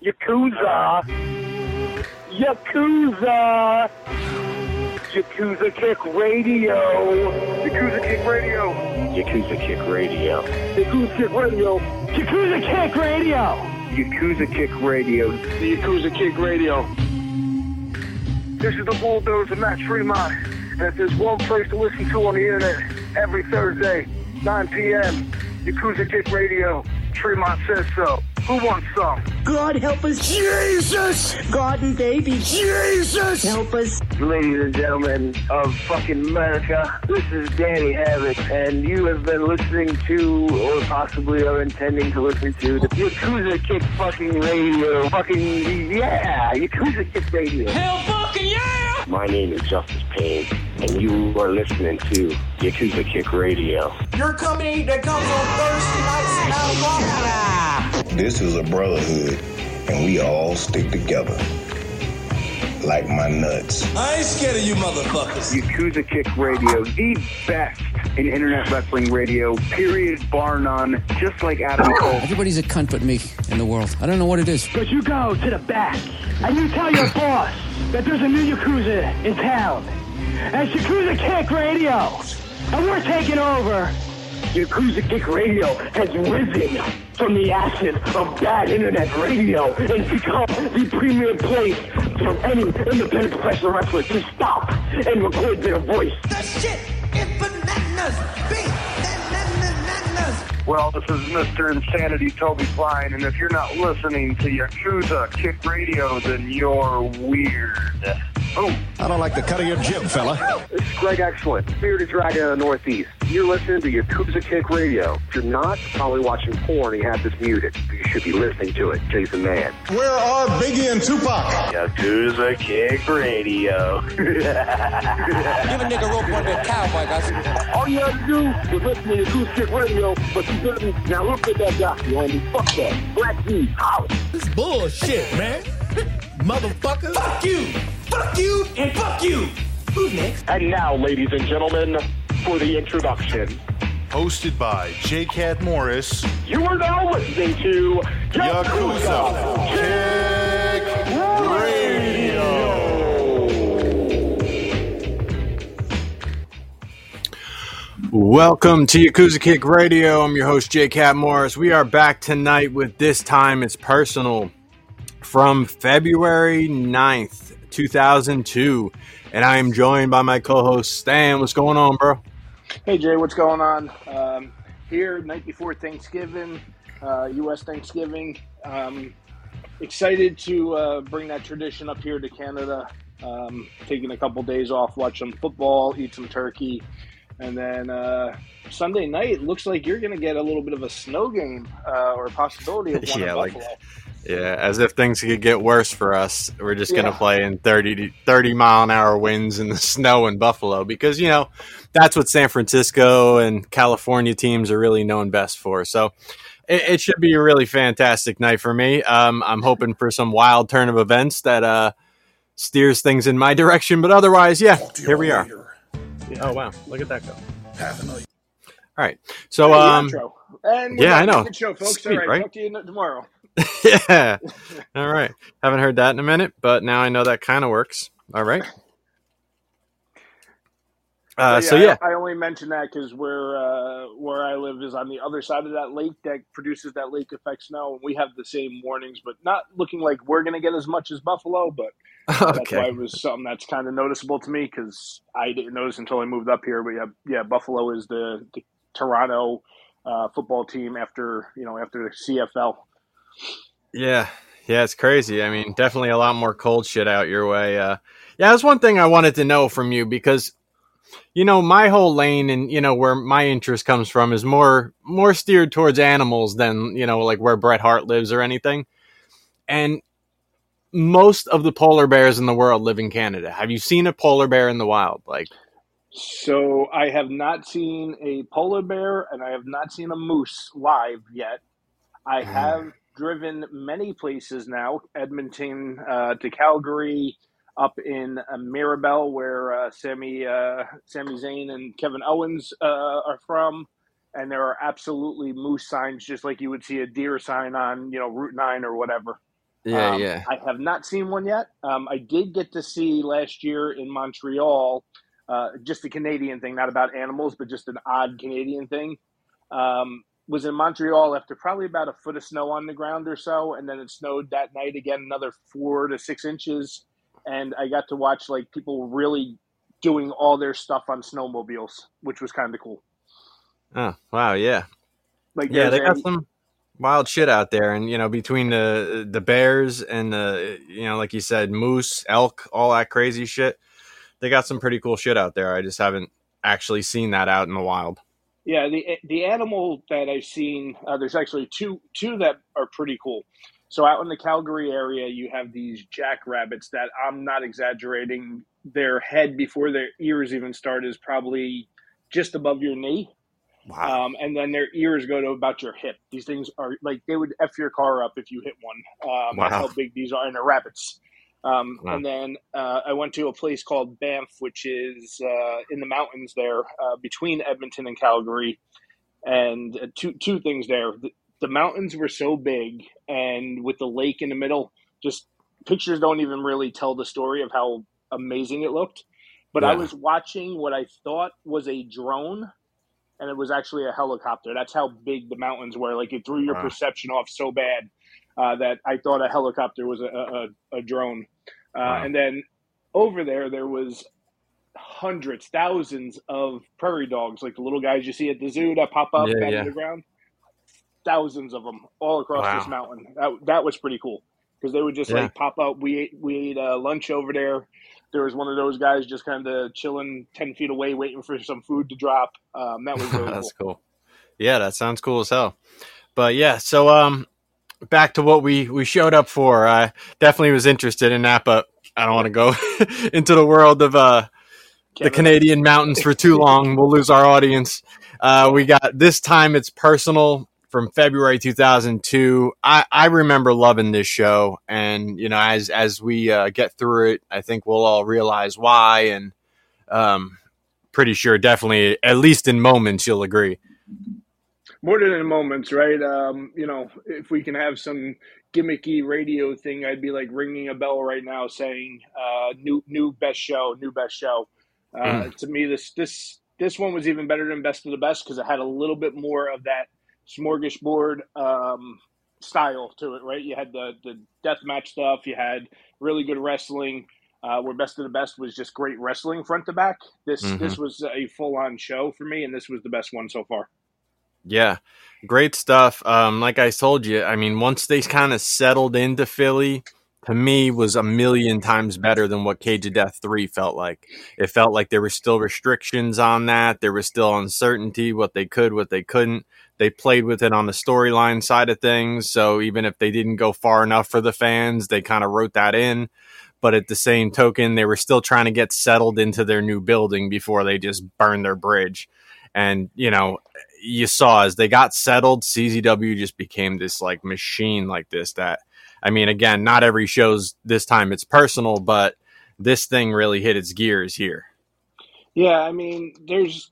Yakuza. Yakuza. Yakuza Kick Radio. Yakuza Kick Radio. Yakuza Kick Radio. Yakuza Kick Radio. Yakuza Kick Radio. Yakuza Kick Radio. The Yakuza Kick Radio. This is the Bulldozer Matt Tremont. And if there's one place to listen to on the internet every Thursday, 9 p.m., Yakuza Kick Radio. Tremont says so. Who wants some? God help us. Jesus! God and baby. Jesus! Help us. Ladies and gentlemen of fucking America, this is Danny Havoc, and you have been listening to, or possibly are intending to listen to, the Yakuza Kick fucking radio. Fucking, yeah! Yakuza Kick Radio. Hell fucking yeah! My name is Justice Payne, and you are listening to Yakuza Kick Radio. Your company that comes on Thursday nights at 9 o'clock. This is a brotherhood, and we all stick together. Like my nuts. I ain't scared of you motherfuckers. Yakuza Kick Radio, the best in internet wrestling radio, period, bar none, just like Adam Cole. Everybody's a cunt but me in the world. I don't know what it is. But you go to the back, and you tell your boss that there's a new Yakuza in town. And it's Yakuza Kick Radio. And we're taking over. Yakuza Kick Radio has risen from the ashes of bad internet radio and become the premier place for any independent professional wrestler to stop and record their voice. That shit is bananas. Big bananas. Well, this is Mr. Insanity Toby Klein, and if you're not listening to Yakuza Kick Radio, then you're weird. Oh. I don't like the cut of your jib, fella. This is Greg Excellent, Bearded Dragon of the Northeast. You're listening to Yakuza Kick Radio. If you're not, probably watching porn, you have this muted. You should be listening to it, Jason Mann. Where are Biggie and Tupac? Yakuza Kick Radio. Give a nigga rope on that cowboy, guys. All you have to do is listen to Yakuza Kick Radio, but you didn't. Now look at that guy, you homie. Fuck that. Black D, out. This is bullshit, man. Motherfucker. Fuck you. Fuck you and fuck you. Who's next? And now, ladies and gentlemen, for the introduction. Hosted by J. Cat Morris. You are now listening to Yakuza Kick Radio. Welcome to Yakuza Kick Radio. I'm your host, J. Cat Morris. We are back tonight with This Time It's Personal from February 9th, 2002. And I am joined by my co-host, Stan. What's going on, bro? Hey, Jay, what's going on? Here, night before Thanksgiving, U.S. Thanksgiving. Excited to bring that tradition up here to Canada. Taking a couple days off, watch some football, eat some turkey. And then Sunday night, looks like you're going to get a little bit of a snow game or a possibility of one in Buffalo. Yeah, as if things could get worse for us. We're just going to play in 30 mile an hour winds in the snow in Buffalo because, you know, that's what San Francisco and California teams are really known best for. So it should be a really fantastic night for me. I'm hoping for some wild turn of events that steers things in my direction. But otherwise, yeah, here we are. Yeah. Oh, wow. Look at that go. All right. So, and yeah, I know. Good show, folks. Sweet, all right. Talk to you tomorrow. Yeah. All right. Haven't heard that in a minute, but now I know that kind of works. All right. I only mention that because where I live is on the other side of that lake that produces that lake effect snow, and we have the same warnings, but not looking like we're going to get as much as Buffalo. But that's why it was something that's kind of noticeable to me because I didn't notice until I moved up here. But yeah, Buffalo is the Toronto football team after the CFL. Yeah, it's crazy. I mean, definitely a lot more cold shit out your way. That's one thing I wanted to know from you because, you know, my whole lane and, you know, where my interest comes from is more steered towards animals than, you know, like where Bret Hart lives or anything. And most of the polar bears in the world live in Canada. Have you seen a polar bear in the wild? So I have not seen a polar bear and I have not seen a moose live yet. I have driven many places now, Edmonton to Calgary, up in Mirabel, where Sami Zayn and Kevin Owens are from, and there are absolutely moose signs, just like you would see a deer sign on, Route 9 or whatever. Yeah. I have not seen one yet. I did get to see last year in Montreal, just a Canadian thing, not about animals, but just an odd Canadian thing. Was in Montreal after probably about a foot of snow on the ground or so, and then it snowed that night again, another 4 to 6 inches, and I got to watch like people really doing all their stuff on snowmobiles, which was kind of cool. Oh wow, yeah, like yeah, they got some wild shit out there, and between the bears and the like you said, moose, elk, all that crazy shit, they got some pretty cool shit out there. I just haven't actually seen that out in the wild. Yeah, the animal that I've seen, there's actually two that are pretty cool. So out in the Calgary area, you have these jackrabbits that, I'm not exaggerating, their head before their ears even start is probably just above your knee. Wow. And then their ears go to about your hip. These things are like, they would F your car up if you hit one. Wow. That's how big these are, and they're rabbits. Wow. And then I went to a place called Banff, which is in the mountains there, between Edmonton and Calgary. And two things there. The mountains were so big, and with the lake in the middle, just pictures don't even really tell the story of how amazing it looked. But I was watching what I thought was a drone, and it was actually a helicopter. That's how big the mountains were. Like, it threw your perception off so bad that I thought a helicopter was a drone. And then over there was hundreds, thousands of prairie dogs, like the little guys you see at the zoo that pop up out of the ground. Thousands of them all across this mountain. That was pretty cool, because they would just like pop up. We ate lunch over there. There was one of those guys just kind of chilling 10 feet away, waiting for some food to drop. That was really That's cool. Yeah, that sounds cool as hell. But yeah, so back to what we showed up for. I definitely was interested in that, but I don't want to go into the world of the Canadian mountains for too long. We'll lose our audience. We got This Time It's Personal from February 2002. I remember loving this show, and as we get through it, I think we'll all realize why, and pretty sure, definitely, at least in moments, you'll agree. More than in moments, right? If we can have some gimmicky radio thing, I'd be like ringing a bell right now saying new best show. To me, this one was even better than Best of the Best, because it had a little bit more of that smorgasbord style to it, right? You had the death match stuff, you had really good wrestling, where Best of the Best was just great wrestling front to back. This was a full-on show for me, and this was the best one so far. Yeah, great stuff. Like I told you, I mean, once they kind of settled into Philly, to me, was a million times better than what Cage of Death 3 felt like. It felt like there were still restrictions on that. There was still uncertainty, what they could, what they couldn't. They played with it on the storyline side of things. So even if they didn't go far enough for the fans, they kind of wrote that in. But at the same token, they were still trying to get settled into their new building before they just burned their bridge. And, you saw as they got settled, CZW just became this like machine like this that, I mean, again, not every show's This Time It's Personal, but this thing really hit its gears here. Yeah, I mean, there's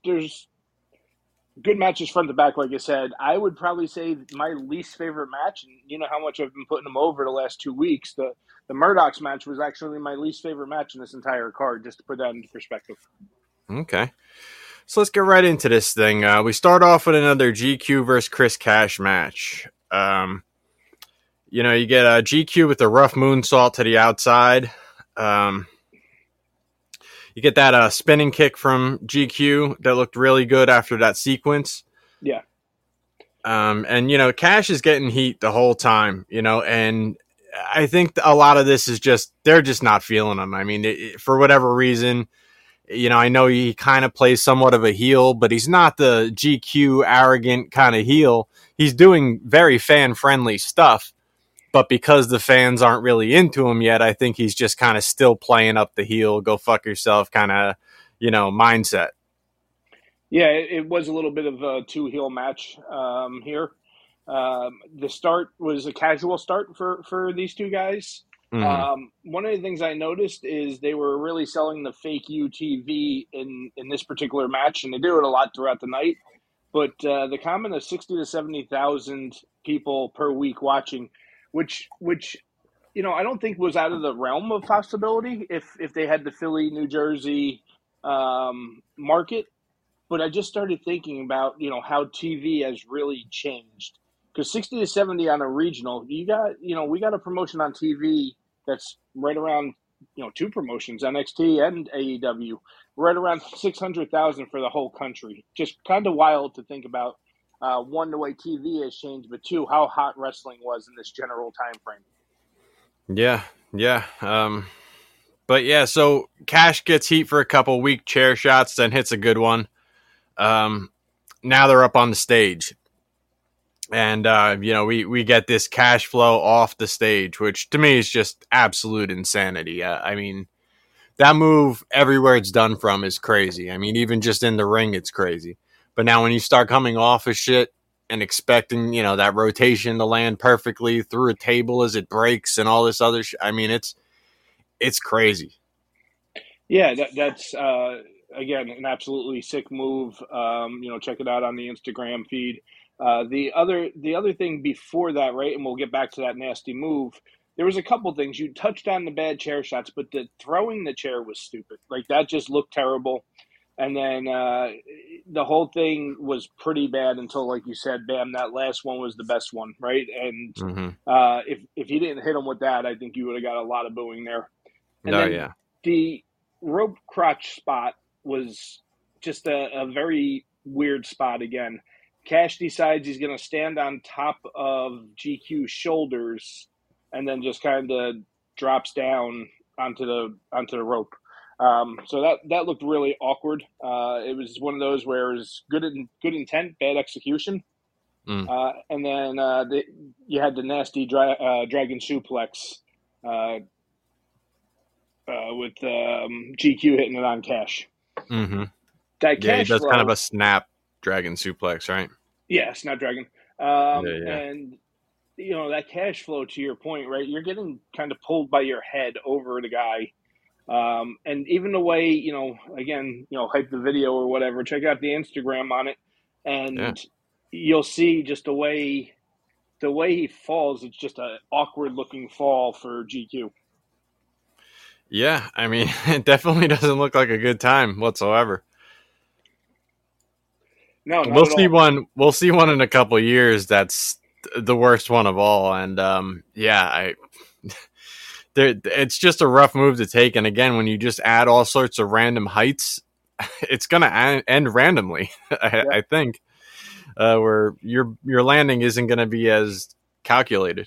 good matches front to back, like I said. I would probably say my least favorite match, and you know how much I've been putting them over the last 2 weeks, the Murdoch's match was actually my least favorite match in this entire card, just to put that into perspective. Okay. So let's get right into this thing. We start off with another GQ versus Chris Cash match. You get a GQ with a rough moonsault to the outside. You get that spinning kick from GQ that looked really good after that sequence. Yeah. And Cash is getting heat the whole time, and I think a lot of this is just, they're just not feeling him. I mean, for whatever reason, I know he kind of plays somewhat of a heel, but he's not the GQ arrogant kind of heel. He's doing very fan-friendly stuff, but because the fans aren't really into him yet, I think he's just kind of still playing up the heel, go fuck yourself kind of, mindset. Yeah, it was a little bit of a two-heel match here. The start was a casual start for these two guys. Mm-hmm. One of the things I noticed is they were really selling the fake UTV in this particular match, and they do it a lot throughout the night. But the comment of 60 to 70,000 people per week watching, which I don't think was out of the realm of possibility if they had the Philly, New Jersey market. But I just started thinking about, how TV has really changed. Because 60 to 70 on a regional, we got a promotion on TV that's right around, 2 promotions, NXT and AEW, right around 600,000 for the whole country. Just kind of wild to think about, one, the way TV has changed, but two, how hot wrestling was in this general time frame. Yeah. But yeah, so Cash gets heat for a couple weak chair shots, then hits a good one. Now they're up on the stage. And, we get this cash flow off the stage, which to me is just absolute insanity. I mean, that move everywhere it's done from is crazy. I mean, even just in the ring, it's crazy. But now when you start coming off of shit and expecting, that rotation to land perfectly through a table as it breaks and all this other shit, I mean, it's crazy. Yeah, that's again an absolutely sick move. Check it out on the Instagram feed. The other thing before that, right, and we'll get back to that nasty move. There was a couple things. You touched on the bad chair shots, but the throwing the chair was stupid. Like, that just looked terrible. And then the whole thing was pretty bad until, like you said, bam, that last one was the best one, right? And if he didn't hit him with that, I think you would have got a lot of booing there. And the rope crotch spot was just a very weird spot again. Cash decides he's going to stand on top of GQ's shoulders and then just kind of drops down onto the rope. So that looked really awkward. It was one of those where it was good intent, bad execution. And then you had the nasty dragon suplex with GQ hitting it on Cash. Mm-hmm. That Cash he does flow, kind of a snap dragon suplex, right? Yeah, Snapdragon. And, that cash flow, to your point, right, you're getting kind of pulled by your head over the guy. And even the way, again, hype the video or whatever, check out the Instagram on it, and you'll see just the way he falls. It's just an awkward looking fall for GQ. Yeah, I mean, it definitely doesn't look like a good time whatsoever. No, we'll see one. We'll see one in a couple of years. That's the worst one of all. And it's just a rough move to take. And again, when you just add all sorts of random heights, it's gonna end randomly. I think where your landing isn't gonna be as calculated.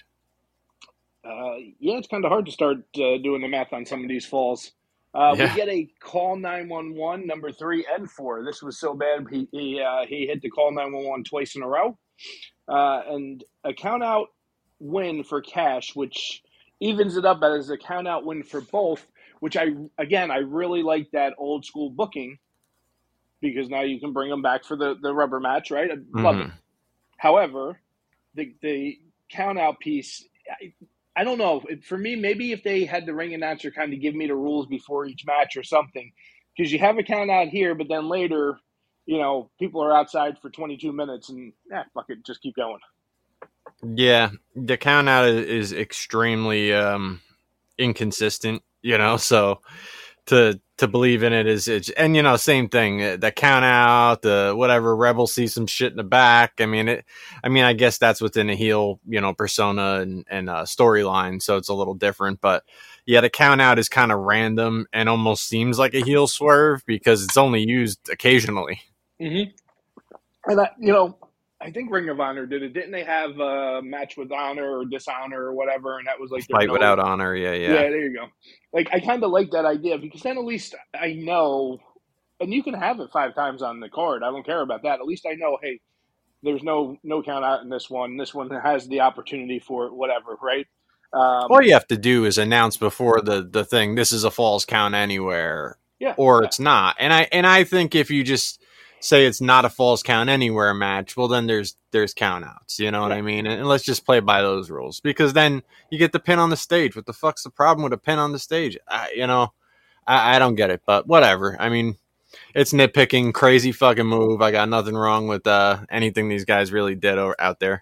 It's kind of hard to start doing the math on some of these falls. We get a call 911 number 3 and 4. This was so bad he hit the call 911 twice in a row, and a count out win for Cash, which evens it up as a count out win for both. Which I really like that old school booking, because now you can bring them back for the rubber match, right? I love it. However, the count out piece, I don't know. For me, maybe if they had the ring announcer kind of give me the rules before each match or something, because you have a count out here, but then later, people are outside for 22 minutes and fuck it, just keep going. Yeah, the count out is extremely inconsistent, so to believe in it is, and same thing, the count out, the whatever, Rebel sees some shit in the back. I guess that's within a heel, persona and storyline, so it's a little different, but yeah, the count out is kind of random and almost seems like a heel swerve because it's only used occasionally. Mm-hmm. And I think Ring of Honor did it. Didn't they have a match with Honor or Dishonor or whatever? And that was like Fight Without Honor. Yeah. Yeah, there you go. Like, I kind of like that idea, because then at least I know, and you can have it 5 times on the card. I don't care about that. At least I know, hey, there's no count out in this one. This one has the opportunity for whatever, right? All you have to do is announce before the thing, this is a falls count anywhere, it's not. And I think if you just say it's not a falls count anywhere match, well, then there's count outs, what I mean? And let's just play by those rules, because then you get the pin on the stage. What the fuck's the problem with a pin on the stage? I don't get it, but whatever. I mean, it's nitpicking, crazy fucking move. I got nothing wrong with anything these guys really did out there.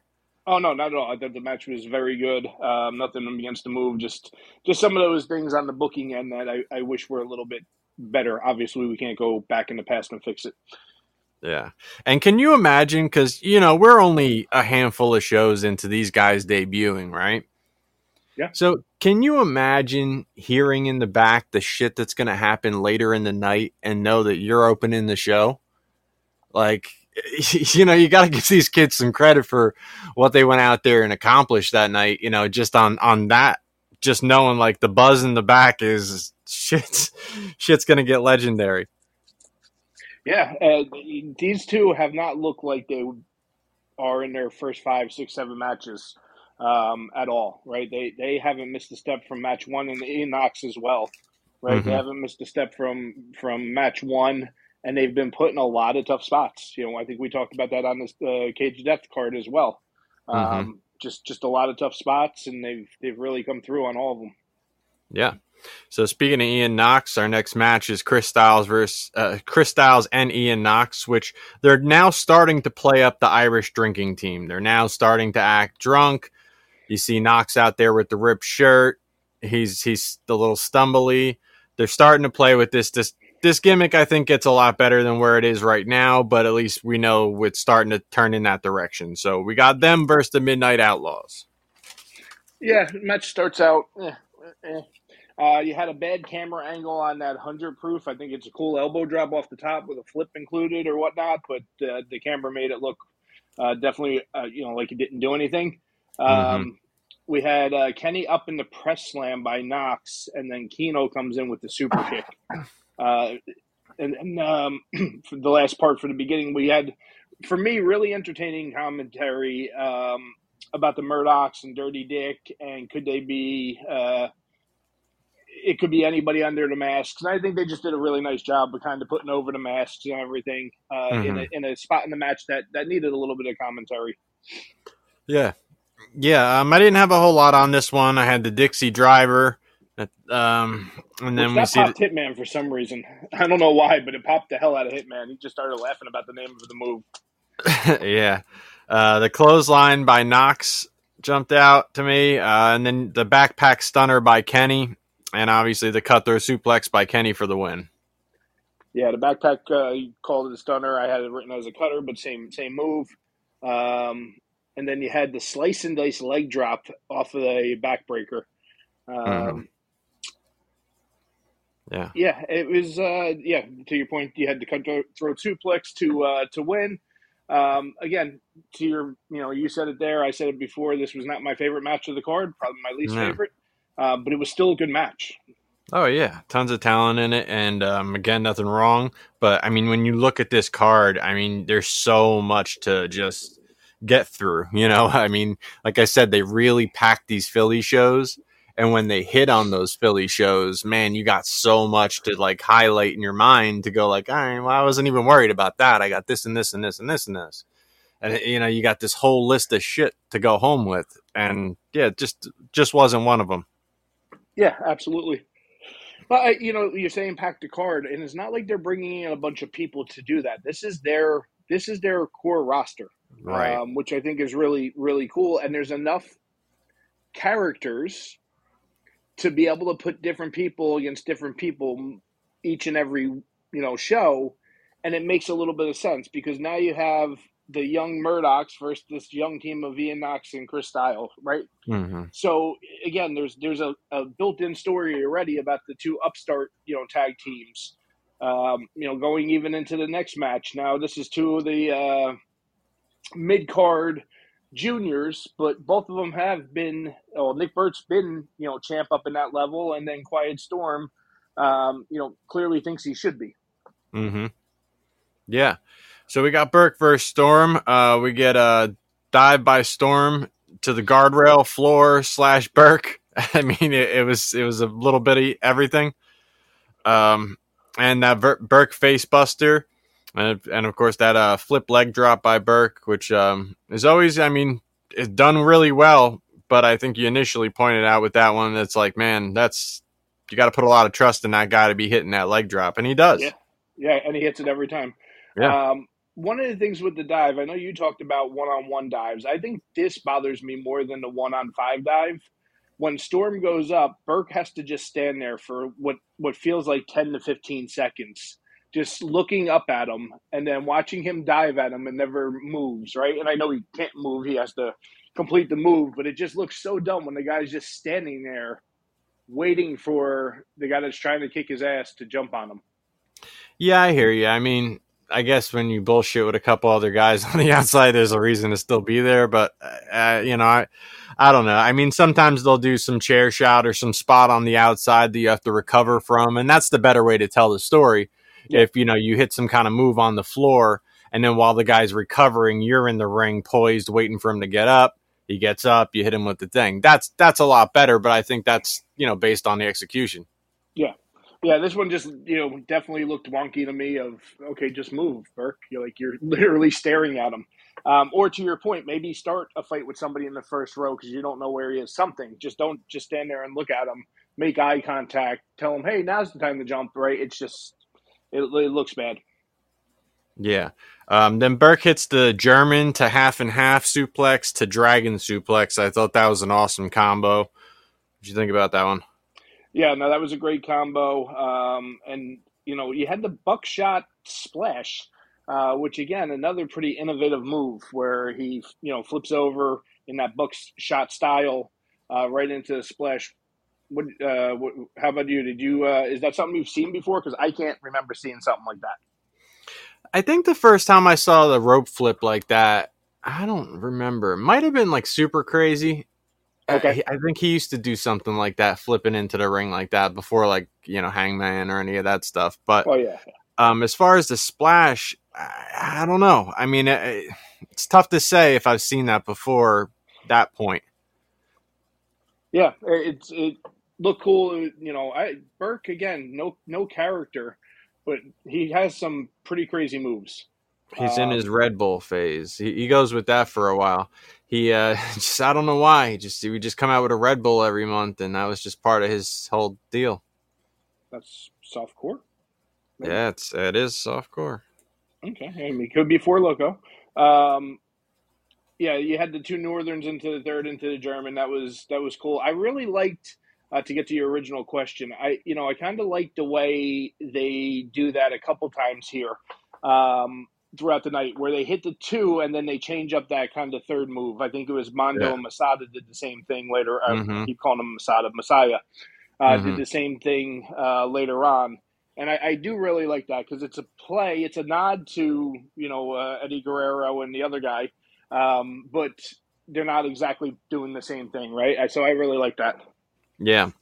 Oh no, not at all. I thought the match was very good. Nothing against the move. Just some of those things on the booking end that I wish were a little bit better. Obviously, we can't go back in the past and fix it. Yeah. And can you imagine, because, we're only a handful of shows into these guys debuting, right? Yeah. So can you imagine hearing in the back the shit that's going to happen later in the night and know that you're opening the show? Like, you got to give these kids some credit for what they went out there and accomplished that night, just on that, just knowing like the buzz in the back is shit's going to get legendary. Yeah, these two have not looked like they are in their first 5, 6, 7 matches at all, right? They haven't missed a step from match 1, and Ian Knox as well, right? Mm-hmm. They haven't missed a step from match 1, and they've been put in a lot of tough spots. I think we talked about that on this Cage of Death card as well. Just a lot of tough spots, and they've really come through on all of them. Yeah. So speaking of Ian Knox, our next match is Chris Styles and Ian Knox, which they're now starting to play up the Irish drinking team. They're now starting to act drunk. You see Knox out there with the ripped shirt. He's a little stumbly. They're starting to play with this gimmick. I think gets a lot better than where it is right now, but at least we know it's starting to turn in that direction. So we got them versus the Midnight Outlaws. Yeah, match starts out. You had a bad camera angle on that 100 proof. I think it's a cool elbow drop off the top with a flip included or whatnot, but the camera made it look definitely, like it didn't do anything. We had Kenny up in the press slam by Knox, and then Keno comes in with the super kick. And for the last part, for the beginning, we had, for me, really entertaining commentary about the Murdochs and Dirty Dick, and could they be... it could be anybody under the masks. And I think they just did a really nice job of kind of putting over the masks and everything in a spot in the match that needed a little bit of commentary. Yeah. Yeah. I didn't have a whole lot on this one. I had the Dixie Driver. And then we see Hitman for some reason. I don't know why, but it popped the hell out of Hitman. He just started laughing about the name of the move. Yeah. The clothesline by Knox jumped out to me. And then the backpack stunner by Kenny. And obviously the cutthroat suplex by Kenny for the win. Yeah, the backpack, you called it a stunner. I had it written as a cutter, but same move. And then you had the slice and dice leg drop off of the backbreaker. Yeah, it was. To your point, you had the cutthroat suplex to win. Again, to your, you said it there. I said it before. This was not my favorite match of the card. Probably my least favorite. But it was still a good match. Oh, yeah. Tons of talent in it. And, again, nothing wrong. But, when you look at this card, there's so much to just get through. Like I said, they really packed these Philly shows. And when they hit on those Philly shows, man, you got so much to, highlight in your mind to go all right, well, I wasn't even worried about that. I got this and this and this and this and this. And, you got this whole list of shit to go home with. And, yeah, it just wasn't one of them. Yeah, absolutely. But, you're saying pack the card, and it's not like they're bringing in a bunch of people to do that. This is their core roster, right? Which I think is really, really cool. And there's enough characters to be able to put different people against different people each and every, show, and it makes a little bit of sense because now you have the young Murdochs versus this young team of Ian Knox and Chris Styles, right? Mm-hmm. So again, there's a built-in story already about the two upstart, tag teams, going even into the next match. Now this is two of the mid-card juniors, but both of them have been. Nick Burt's been, champ up in that level, and then Quiet Storm, clearly thinks he should be. Mm-hmm. Yeah. So we got Burke versus Storm. We get a dive by Storm to the guardrail floor / Burke. It was a little bit of everything. And that Burke face buster. And of course that flip leg drop by Burke, which is always, it's done really well. But I think you initially pointed out with that one, that's man, you got to put a lot of trust in that guy to be hitting that leg drop. And he does. Yeah, and he hits it every time. Yeah. one of the things with the dive, I know you talked about one-on-one dives. I think this bothers me more than the 1-on-5 dive. When Storm goes up, Burke has to just stand there for what feels like 10 to 15 seconds, just looking up at him and then watching him dive at him and never moves, right? And I know he can't move. He has to complete the move, but it just looks so dumb when the guy's just standing there waiting for the guy that's trying to kick his ass to jump on him. Yeah, I hear you. I mean, I guess when you bullshit with a couple other guys on the outside, there's a reason to still be there. But, I don't know. I mean, sometimes they'll do some chair shot or some spot on the outside that you have to recover from. And that's the better way to tell the story. Yeah. If, you hit some kind of move on the floor, and then while the guy's recovering, you're in the ring poised, waiting for him to get up. He gets up, you hit him with the thing. That's a lot better, but I think that's, based on the execution. Yeah. Yeah, this one just, definitely looked wonky to me of, okay, just move, Burke. You're literally staring at him. Or to your point, maybe start a fight with somebody in the first row because you don't know where he is. Something. Just don't just stand there and look at him, make eye contact, tell him, hey, now's the time to jump, right? It's just, it looks bad. Yeah. Then Burke hits the German to half and half suplex to dragon suplex. I thought that was an awesome combo. What did you think about that one? Yeah, no, that was a great combo. And, you had the buckshot splash, which, again, another pretty innovative move where he, flips over in that buckshot style right into the splash. How about you? Did you? Is that something you've seen before? Because I can't remember seeing something like that. I think the first time I saw the rope flip like that, I don't remember. It might have been like Super Crazy. Okay. I think he used to do something like that, flipping into the ring like that before, like, Hangman or any of that stuff. But as far as the splash, I don't know. I mean, it's tough to say if I've seen that before that point. Yeah, it looked cool. Burke, again, no character, but he has some pretty crazy moves. He's in his Red Bull phase. He goes with that for a while. He just, I don't know why. He would just come out with a Red Bull every month, and that was just part of his whole deal. That's softcore. Maybe. Yeah, it is softcore. Okay, I mean, it could be Four Loko. Yeah, you had the two Northerns into the third, into the German. That was cool. I really liked, to get to your original question, I kind of liked the way they do that a couple times here throughout the night, where they hit the two and then they change up that kind of third move. I think it was Mondo and Masada did the same thing later. I keep calling him Messiah. Did the same thing later on. And I do really like that because it's a play. It's a nod to, Eddie Guerrero and the other guy. But they're not exactly doing the same thing, right? So I really like that. Yeah.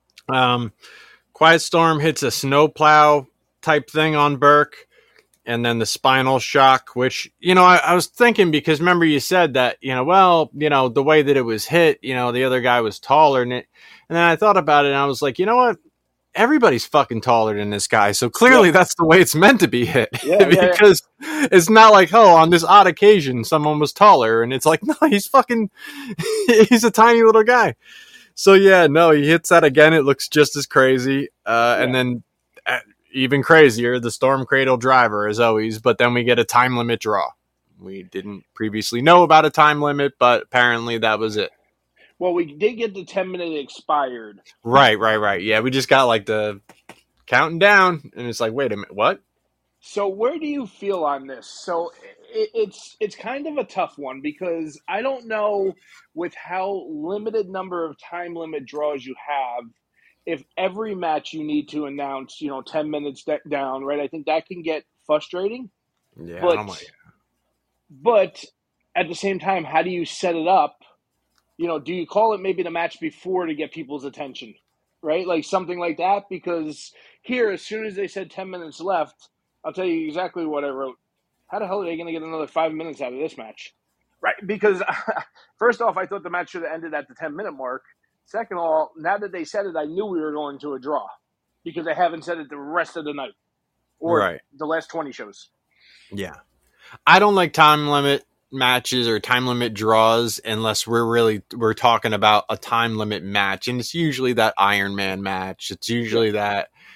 Quiet Storm hits a snowplow type thing on Burke, and then the spinal shock, which, I was thinking, because remember you said that, the way that it was hit, the other guy was taller than it. And then I thought about it and I was like, you know what? Everybody's fucking taller than this guy. So clearly that's the way it's meant to be hit. Because it's not like, on this odd occasion, someone was taller. And it's like, no, he's a tiny little guy. So he hits that again. It looks just as crazy. And then even crazier, the Storm Cradle driver as always. But then we get a time limit draw. We didn't previously know about a time limit, but apparently that was it. Well, we did get the 10-minute expired. Right. Yeah, we just got like the counting down, and it's like, wait a minute, what? So where do you feel on this? So it's kind of a tough one because I don't know with how limited number of time limit draws you have, if every match you need to announce, 10 minutes down, right? I think that can get frustrating. Yeah, but at the same time, how do you set it up? Do you call it maybe the match before to get people's attention, right? Like something like that? Because here, as soon as they said 10 minutes left, I'll tell you exactly what I wrote. How the hell are they going to get another 5 minutes out of this match? Right? Because first off, I thought the match should have ended at the 10-minute mark. Second of all, now that they said it, I knew we were going to a draw because they haven't said it the rest of the night or the last 20 shows. Yeah. I don't like time limit matches or time limit draws unless we're talking about a time limit match, and it's usually that Iron Man match. It's usually that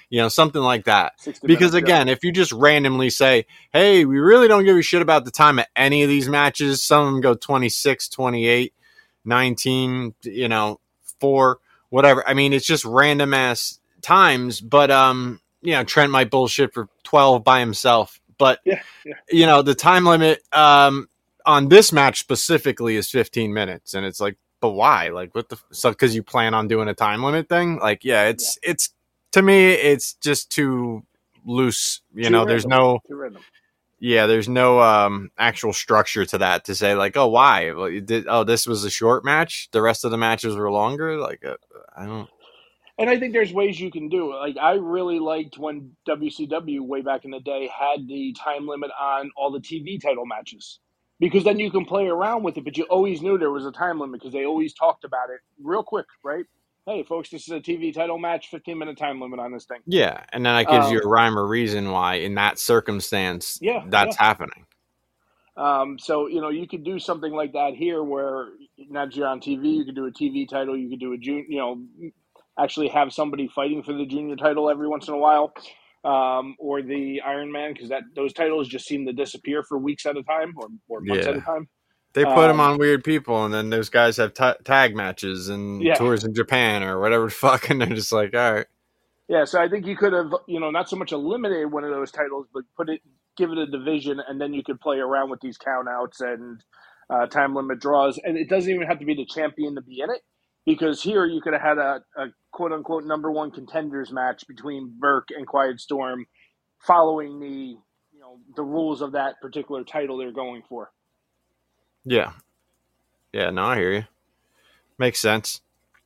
something like that. minutes, Because again, if you just randomly say, hey, we really don't give a shit about the time at any of these matches, some of them go 26, 28, 19, 4, whatever. I mean, it's just random ass times, but Trent might bullshit for 12 by himself. But the time limit on this match specifically is 15 minutes, and it's like, but why? Like, what the? So because you plan on doing a time limit thing? Like, it's to me, it's just too loose. There's no. There's no actual structure to that to say like, oh, why? Well, this was a short match. The rest of the matches were longer. Like, I don't. And I think there's ways you can do it. Like, I really liked when WCW way back in the day had the time limit on all the TV title matches, because then you can play around with it, but you always knew there was a time limit because they always talked about it real quick, right? Hey, folks, this is a TV title match, 15-minute time limit on this thing. Yeah, and then that gives you a rhyme or reason why, in that circumstance, that's happening. So, you could do something like that here where now that you're on TV, you could do a TV title, you could do a junior, actually have somebody fighting for the junior title every once in a while, or the Iron Man, because those titles just seem to disappear for weeks at a time or months at a time. They put them on weird people, and then those guys have tag matches and tours in Japan or whatever the fuck, and they're just like, all right. Yeah, so I think you could have, not so much eliminated one of those titles, but give it a division, and then you could play around with these countouts and time limit draws. And it doesn't even have to be the champion to be in it, because here you could have had a quote-unquote number one contenders match between Burke and Quiet Storm following the rules of that particular title they're going for. Yeah. Yeah, no, I hear you. Makes sense.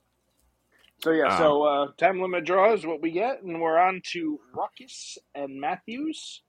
So, time limit draw is what we get, and we're on to Ruckus and Matthews.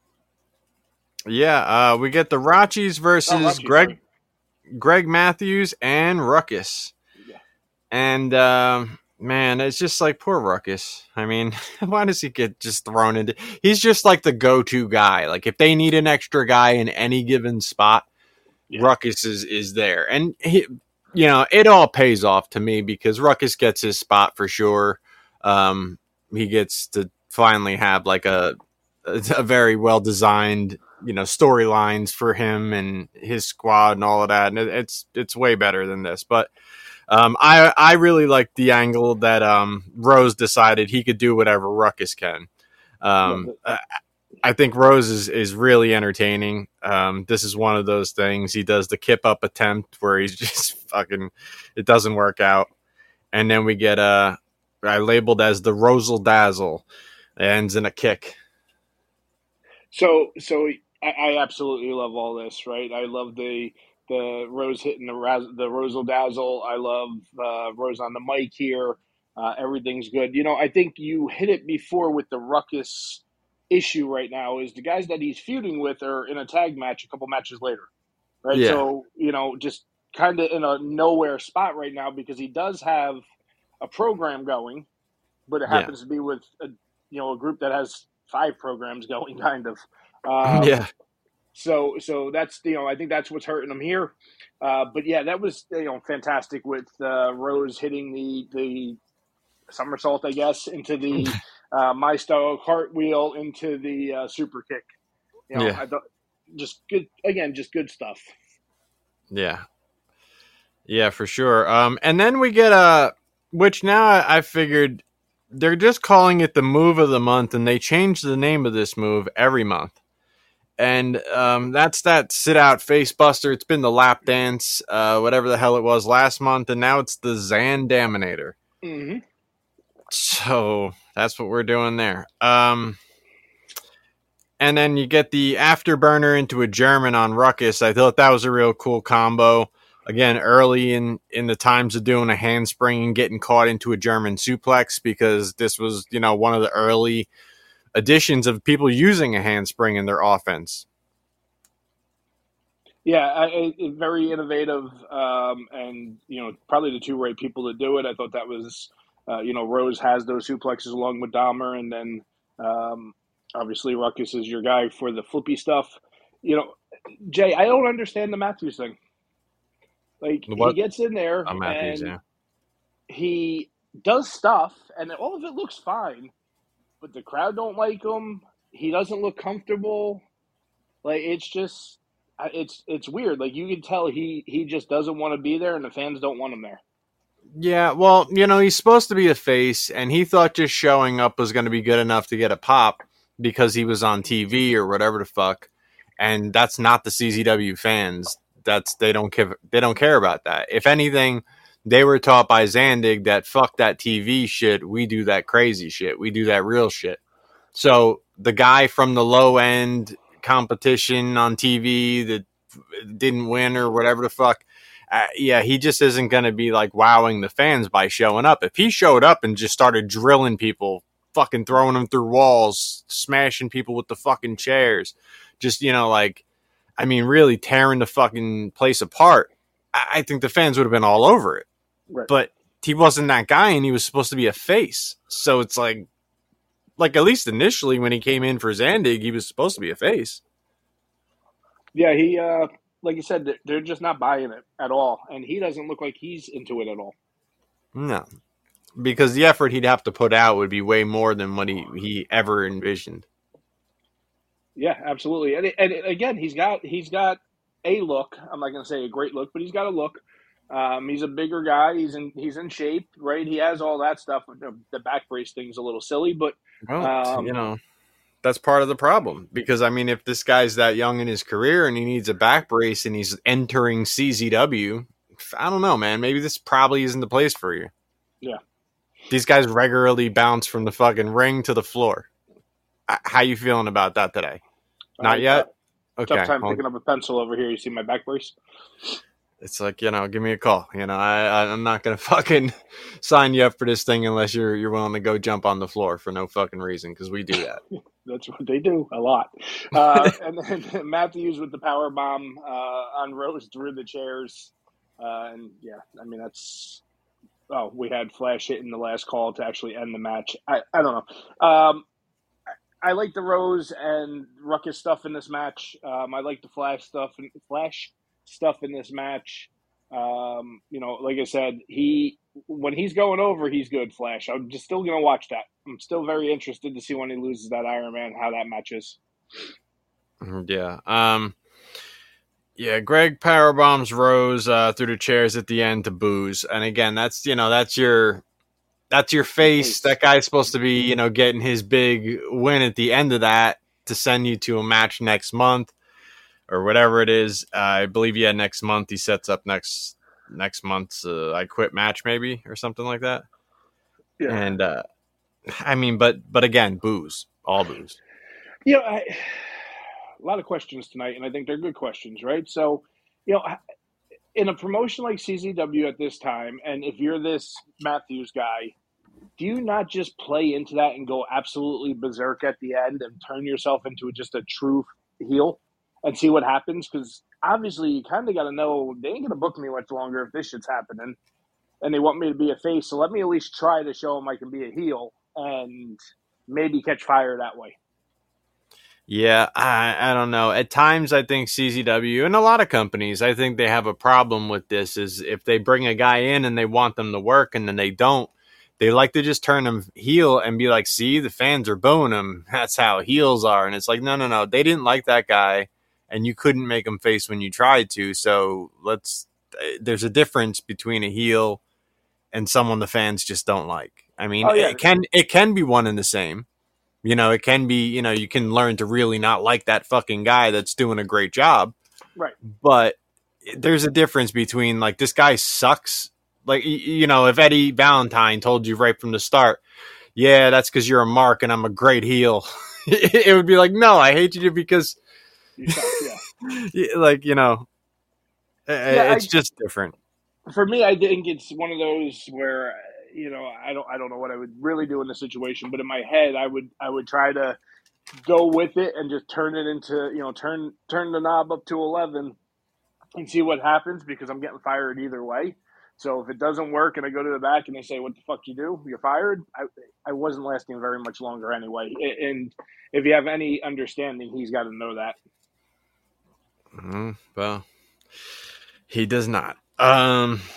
Yeah, we get the Rocchies versus Greg Matthews and Ruckus. Yeah. And, man, it's just like poor Ruckus. I mean, why does he get just thrown into... He's just like the go-to guy. Like, if they need an extra guy in any given spot, Ruckus is there. And he, it all pays off to me because Ruckus gets his spot for sure. He gets to finally have like a very well designed, storylines for him and his squad and all of that. And it's way better than this. But I really like the angle that Rose decided he could do whatever Ruckus can. I think Rose is really entertaining. This is one of those things. He does the kip up attempt where he's just fucking, it doesn't work out. And then we get I labeled as the Rosal Dazzle. It ends in a kick. So I absolutely love all this, right? I love the Rose hitting the Rosal Dazzle. I love Rose on the mic here. Everything's good. I think you hit it before with the Ruckus issue right now is the guys that he's feuding with are in a tag match a couple matches later, right? Yeah. So, just kind of in a nowhere spot right now because he does have a program going, but it happens to be with a group that has 5 programs going kind of. So that's, I think that's what's hurting him here. But yeah, that was, fantastic with Rose hitting the somersault, I guess, into the my style cartwheel into the super kick. I thought just good, again, just good stuff. Yeah, for sure. And then we get which now I figured they're just calling it the move of the month, and they change the name of this move every month. And that's that sit out face buster. It's been the lap dance, whatever the hell it was last month, and now it's the Zandaminator. Mm-hmm. So that's what we're doing there. And then you get the afterburner into a German on Ruckus. I thought that was a real cool combo. Again, early in the times of doing a handspring and getting caught into a German suplex, because this was, one of the early additions of people using a handspring in their offense. Yeah, very innovative, and probably the two right people to do it. I thought that was, Rose has those suplexes along with Dahmer, and then obviously Ruckus is your guy for the flippy stuff. Jay, I don't understand the Matthews thing. Like, he gets in there and he does stuff, and all of it looks fine. but the crowd don't like him. He doesn't look comfortable. Like, it's just, it's weird. Like, you can tell he just doesn't want to be there, and the fans don't want him there. Yeah, well, he's supposed to be a face, and he thought just showing up was going to be good enough to get a pop because he was on TV or whatever the fuck. And that's not the CZW fans. They don't care about that. If anything, they were taught by Zandig that fuck that TV shit. We do that crazy shit. We do that real shit. So the guy from the low end competition on TV that didn't win or whatever the fuck, he just isn't going to be like wowing the fans by showing up. If he showed up and just started drilling people, fucking throwing them through walls, smashing people with the fucking chairs, just, really tearing the fucking place apart, I think the fans would have been all over it. Right. But he wasn't that guy, and he was supposed to be a face. So it's like at least initially when he came in for Zandig, he was supposed to be a face. Yeah, he, like you said, they're just not buying it at all. And he doesn't look like he's into it at all. No, because the effort he'd have to put out would be way more than what he ever envisioned. Yeah, absolutely. And again, he's got a look. I'm not going to say a great look, but he's got a look. He's a bigger guy. He's in shape, right? He has all that stuff. The back brace thing's a little silly, but that's part of the problem. Because if this guy's that young in his career and he needs a back brace and he's entering CZW, I don't know, man. Maybe this probably isn't the place for you. Yeah, these guys regularly bounce from the fucking ring to the floor. How you feeling about that today? Not yet? Okay. Tough time picking up a pencil over here. You see my back brace? It's like, give me a call. I'm not going to fucking sign you up for this thing unless you're willing to go jump on the floor for no fucking reason, because we do that. That's what they do a lot. And then Matthews with the power bomb on Rose through the chairs. We had Flash hitting the last call to actually end the match. I don't know. I like the Rose and Ruckus stuff in this match. I like the Flash stuff in this match. Like I said, when he's going over, he's good, Flash. I'm just still going to watch that. I'm still very interested to see when he loses that Iron Man, how that match is. Yeah. Greg powerbombs Rose through the chairs at the end to Booze. And again, that's your face. That guy's supposed to be, getting his big win at the end of that to send you to a match next month or whatever it is. I believe, next month he sets up next month's I Quit match maybe or something like that. Yeah. And but again, Booze, all Booze. A lot of questions tonight, and I think they're good questions, right? So, in a promotion like CZW at this time, and if you're this Matthews guy, do you not just play into that and go absolutely berserk at the end and turn yourself into just a true heel and see what happens? Because obviously you kind of got to know they ain't going to book me much longer if this shit's happening and they want me to be a face. So let me at least try to show them I can be a heel and maybe catch fire that way. Yeah, I don't know. At times, I think CZW and a lot of companies, I think they have a problem with this is if they bring a guy in and they want them to work and then they don't, they like to just turn them heel and be like, see, the fans are booing him. That's how heels are. And it's like, no. They didn't like that guy and you couldn't make him face when you tried to. So there's a difference between a heel and someone the fans just don't like. It can be one and the same. It can be, you can learn to really not like that fucking guy that's doing a great job. Right. But there's a difference between, like, this guy sucks. Like, if Eddie Valentine told you right from the start, yeah, that's because you're a mark and I'm a great heel, it would be like, no, I hate you because, you suck, yeah. It's just different. For me, I think it's one of those where, I don't know what I would really do in this situation, but in my head, I would try to go with it and just turn it into, turn the knob up to 11 and see what happens because I'm getting fired either way. So if it doesn't work and I go to the back and they say, what the fuck you do? You're fired. I wasn't lasting very much longer anyway. And if you have any understanding, he's got to know that. Well, he does not.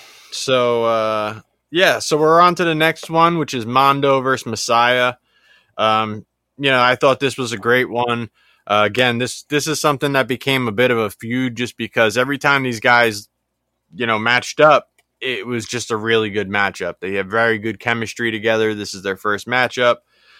So we're on to the next one, which is Mondo versus Messiah. I thought this was a great one. Again, this is something that became a bit of a feud just because every time these guys, matched up, it was just a really good matchup. They have very good chemistry together. This is their first matchup.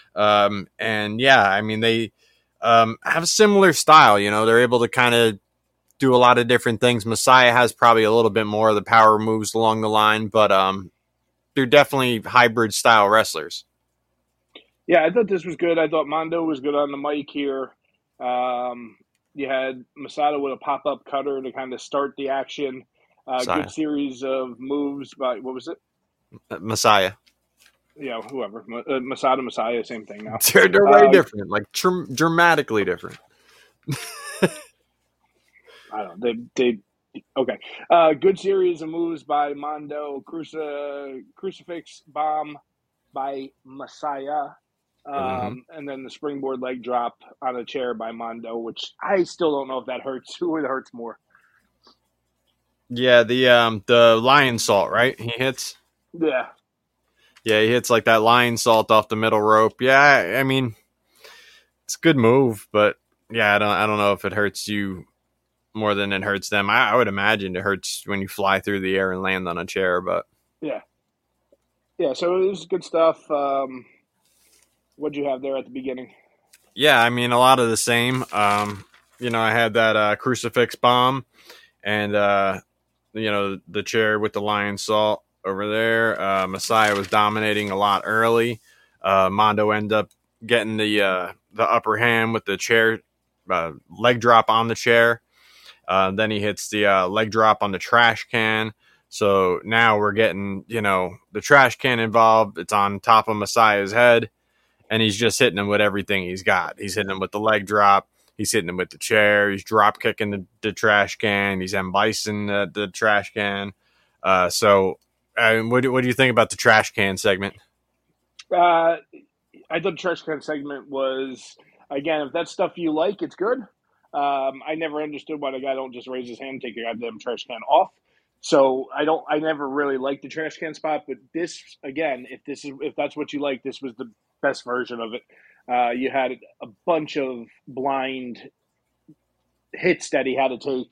They have a similar style. They're able to kind of do a lot of different things. Messiah has probably a little bit more of the power moves along the line, but they're definitely hybrid style wrestlers. Yeah, I thought this was good. I thought Mondo was good on the mic here. You had Masada with a pop-up cutter to kind of start the action. Good series of moves by, what was it? Messiah. Yeah, whoever. Masada, Messiah, same thing now. They're way different, like dramatically different. I don't know. They okay. Good series of moves by Mondo, crucifix bomb by Messiah, and then the springboard leg drop on a chair by Mondo, which I still don't know if that hurts. Who it hurts more? Yeah, the lion salt, right? He hits. Yeah. Yeah, he hits like that lion salt off the middle rope. Yeah, I mean, it's a good move, but yeah, I don't know if it hurts you more than it hurts them. I would imagine it hurts when you fly through the air and land on a chair, but yeah. So it was good stuff. What'd you have there at the beginning? Yeah, I mean, a lot of the same. I had that crucifix bomb and the chair with the lion salt over there. Messiah was dominating a lot early. Mondo ended up getting the upper hand with the chair leg drop on the chair. Then he hits the leg drop on the trash can. So now we're getting, the trash can involved. It's on top of Messiah's head, and he's just hitting him with everything he's got. He's hitting him with the leg drop. He's hitting him with the chair. He's drop kicking the trash can. He's M-Bison the trash can. What do you think about the trash can segment? I thought the trash can segment was, again, if that's stuff you like, it's good. I never understood why the guy don't just raise his hand and take your goddamn trash can off. So I never really liked the trash can spot, but this, again, if that's what you like, this was the best version of it. You had a bunch of blind hits that he had to take,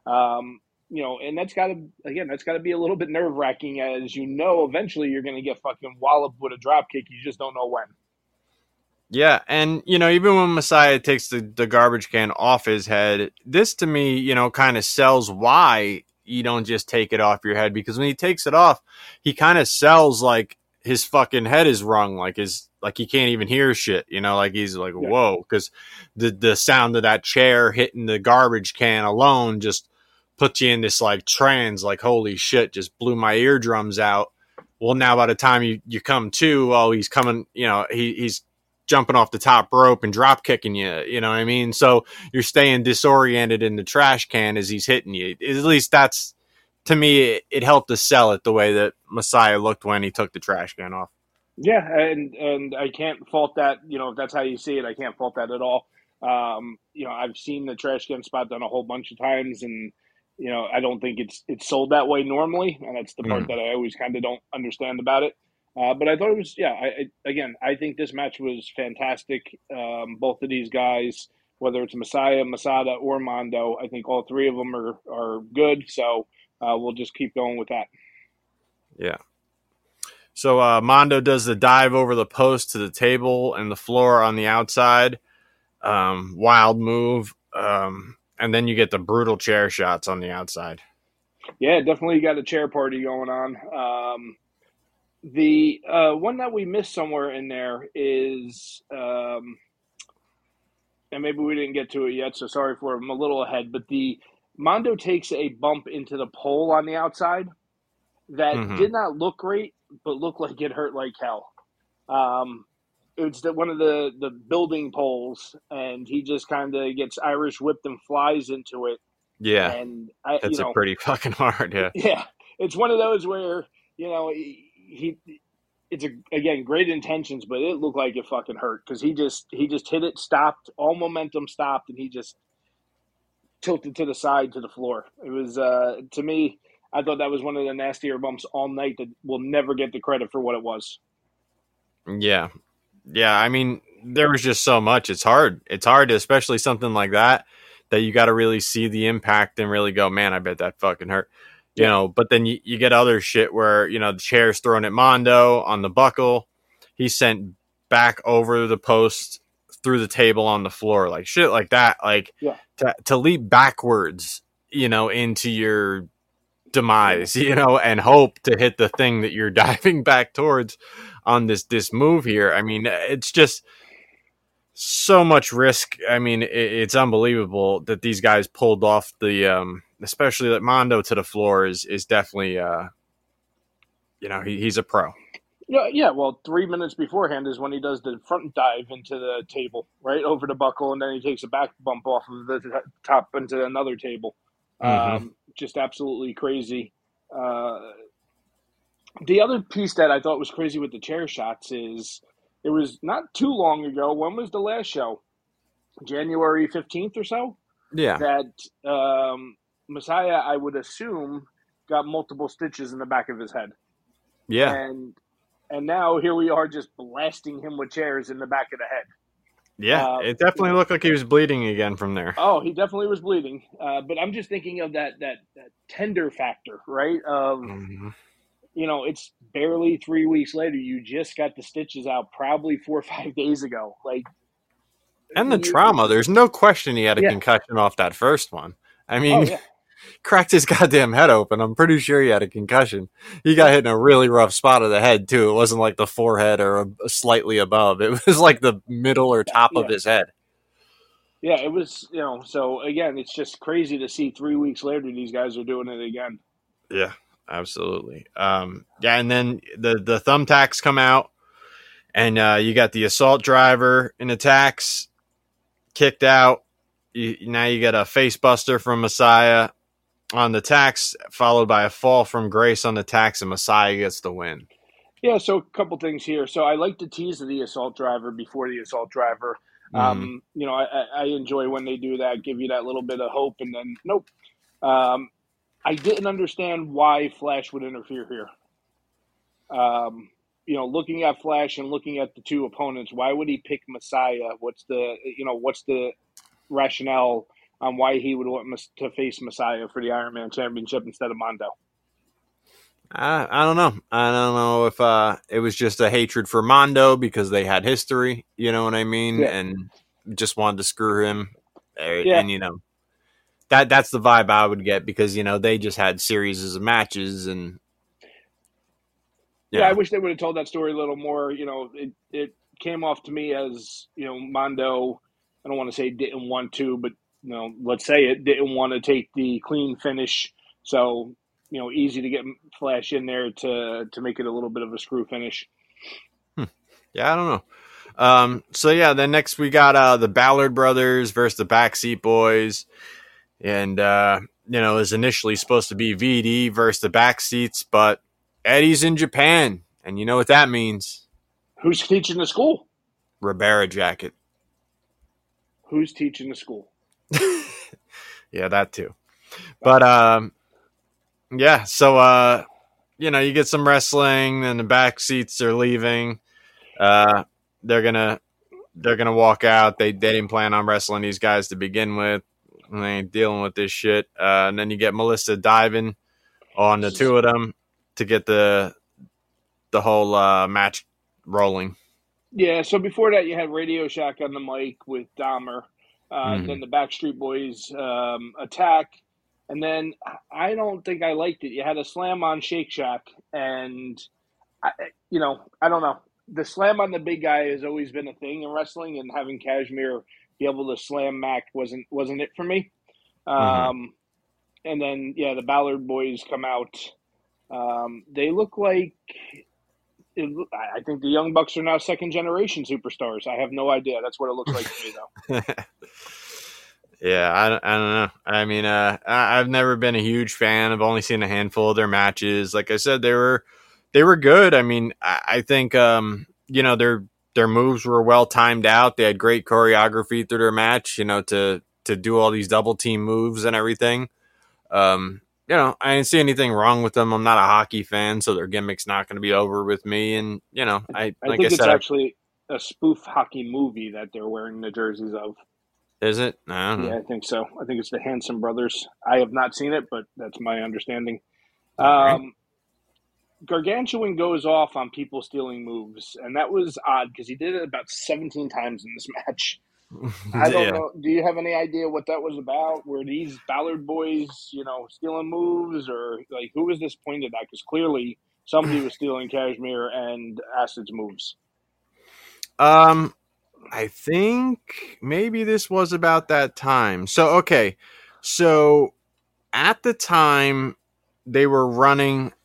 and that's got to be a little bit nerve wracking, as eventually you're going to get fucking walloped with a drop kick. You just don't know when. Yeah, and, even when Messiah takes the garbage can off his head, this to me, kind of sells why you don't just take it off your head, because when he takes it off, he kind of sells like his fucking head is wrong, like he can't even hear shit, like he's like, whoa, because the sound of that chair hitting the garbage can alone just puts you in this like trance, like, holy shit, just blew my eardrums out. Well, now by the time you come to, he's coming, he's jumping off the top rope and drop kicking you, know what I mean? So you're staying disoriented in the trash can as he's hitting you. At least that's, to me, it helped to sell it the way that Messiah looked when he took the trash can off. Yeah, and I can't fault that, if that's how you see it, I can't fault that at all. I've seen the trash can spot done a whole bunch of times, and, I don't think it's sold that way normally, and that's the part that I always kind of don't understand about it. But I thought it was, I think this match was fantastic. Both of these guys, whether it's Messiah, Masada, or Mondo, I think all three of them are good. So we'll just keep going with that. Yeah. So Mondo does the dive over the post to the table and the floor on the outside. Wild move. And then you get the brutal chair shots on the outside. Yeah, definitely got a chair party going on. The one that we missed somewhere in there is, and maybe we didn't get to it yet, so sorry for I'm a little ahead, but the Mondo takes a bump into the pole on the outside that did not look great, but looked like it hurt like hell. It's one of the building poles, and he just kind of gets Irish whipped and flies into it. Yeah, and that's pretty fucking hard. Yeah, yeah, it's one of those where it's again great intentions, but it looked like it fucking hurt because he just hit it, stopped, all momentum stopped, and he just tilted to the side to the floor. It was to me, I thought that was one of the nastier bumps all night that will never get the credit for what it was. Yeah. I mean, there was just so much. It's hard, especially something like that you got to really see the impact and really go, man, I bet that fucking hurt. You know, but then you get other shit where, you know, the chair's thrown at Mondo on the buckle. He's sent back over the post through the table on the floor, like shit like that. Like to leap backwards, you know, into your demise, you know, and hope to hit the thing that you're diving back towards on this move here. I mean, it's just so much risk. I mean, it's unbelievable that these guys pulled off the, especially that Mondo to the floor is definitely, you know, he's a pro. Yeah. Well, 3 minutes beforehand is when he does the front dive into the table, right over the buckle, and then he takes a back bump off of the top into another table. Just absolutely crazy. The other piece that I thought was crazy with the chair shots is it was not too long ago. When was the last show? January 15th or so? Yeah. That Messiah, I would assume, got multiple stitches in the back of his head. Yeah. And now here we are just blasting him with chairs in the back of the head. Yeah, it definitely looked like he was bleeding again from there. Oh, he definitely was bleeding. But I'm just thinking of that tender factor, right? Of, you know, it's barely 3 weeks later. You just got the stitches out probably 4 or 5 days ago. Like, and the trauma, there's no question he had a concussion off that first one. I mean, cracked his goddamn head open. I'm pretty sure he had a concussion. He got hit in a really rough spot of the head, too. It wasn't like the forehead or slightly above. It was like the middle or top of his head. Yeah, it was, you know, so again, it's just crazy to see 3 weeks later these guys are doing it again. Yeah, absolutely. And then the thumbtacks come out, and you got the assault driver in attacks kicked out. Now you got a face buster from Messiah on the tacks, followed by a fall from Grace on the tacks, and Messiah gets the win. Yeah, so a couple things here. So I like the tease of the assault driver before the assault driver. You know, I enjoy when they do that, give you that little bit of hope, and then nope. I didn't understand why Flash would interfere here. You know, looking at Flash and looking at the two opponents, why would he pick Messiah? What's the rationale on why he would want to face Messiah for the Iron Man Championship instead of Mondo? I don't know. I don't know if it was just a hatred for Mondo because they had history, you know what I mean, and just wanted to screw him. And, you know, that's the vibe I would get because, you know, they just had series of matches. And I wish they would have told that story a little more. You know, it came off to me as, you know, Mondo, I don't want to say didn't want to, but, you know, let's say it didn't want to take the clean finish. So, you know, easy to get Flash in there to make it a little bit of a screw finish. Yeah, I don't know. So, yeah, then next we got the Ballard brothers versus the Backseat Boys. And, you know, it was initially supposed to be VD versus the Backseats, but Eddie's in Japan. And you know what that means. Who's teaching the school? Ribera jacket. Who's teaching the school? Yeah, that too. But, yeah, so, you know, you get some wrestling and the back seats are leaving. They're gonna walk out. They didn't plan on wrestling these guys to begin with. And they ain't dealing with this shit. And then you get Melissa diving on the two of them to get the whole match rolling. Yeah, so before that you had Radio Shack on the mic with Dahmer. Then the Backstreet Boys attack. And then I don't think I liked it. You had a slam on Shake Shack, and I don't know. The slam on the big guy has always been a thing in wrestling, and having Kashmir be able to slam Mac wasn't it for me. And then the Ballard boys come out. They look like I think the Young Bucks are now second generation superstars. I have no idea. That's what it looks like to me, though. Yeah, I don't know. I mean, I've never been a huge fan. I've only seen a handful of their matches. Like I said, they were good. I mean, I think you know, their moves were well timed out. They had great choreography through their match. You know, to do all these double team moves and everything. You know, I didn't see anything wrong with them. I'm not a hockey fan, so their gimmick's not going to be over with me. And you know, I think it's actually a spoof hockey movie that they're wearing the jerseys of. Is it? I don't know. Yeah, I think so. I think it's the Hanson brothers. I have not seen it, but that's my understanding. Right. Gargantuan goes off on people stealing moves, and that was odd because he did it about 17 times in this match. I don't know. Do you have any idea what that was about? Were these Ballard boys, stealing moves, or like who was this pointed at? Because clearly somebody was stealing Kashmir and Acid's moves. I think maybe this was about that time. So at the time they were running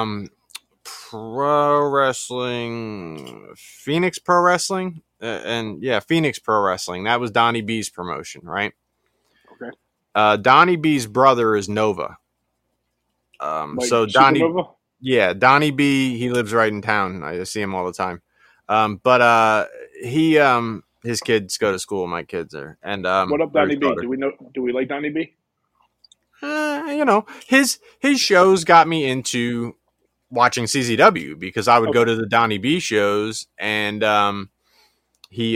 pro wrestling, Phoenix Pro Wrestling, Phoenix Pro Wrestling. That was Donnie B's promotion, right? Okay. Donnie B's brother is Nova. So Donnie, Supernova? Yeah, Donnie B. He lives right in town. I see him all the time. But his kids go to school. My kids are. And what up, Donnie B? Do we like Donnie B? His shows got me into watching CZW because I would go to the Donnie B shows, and he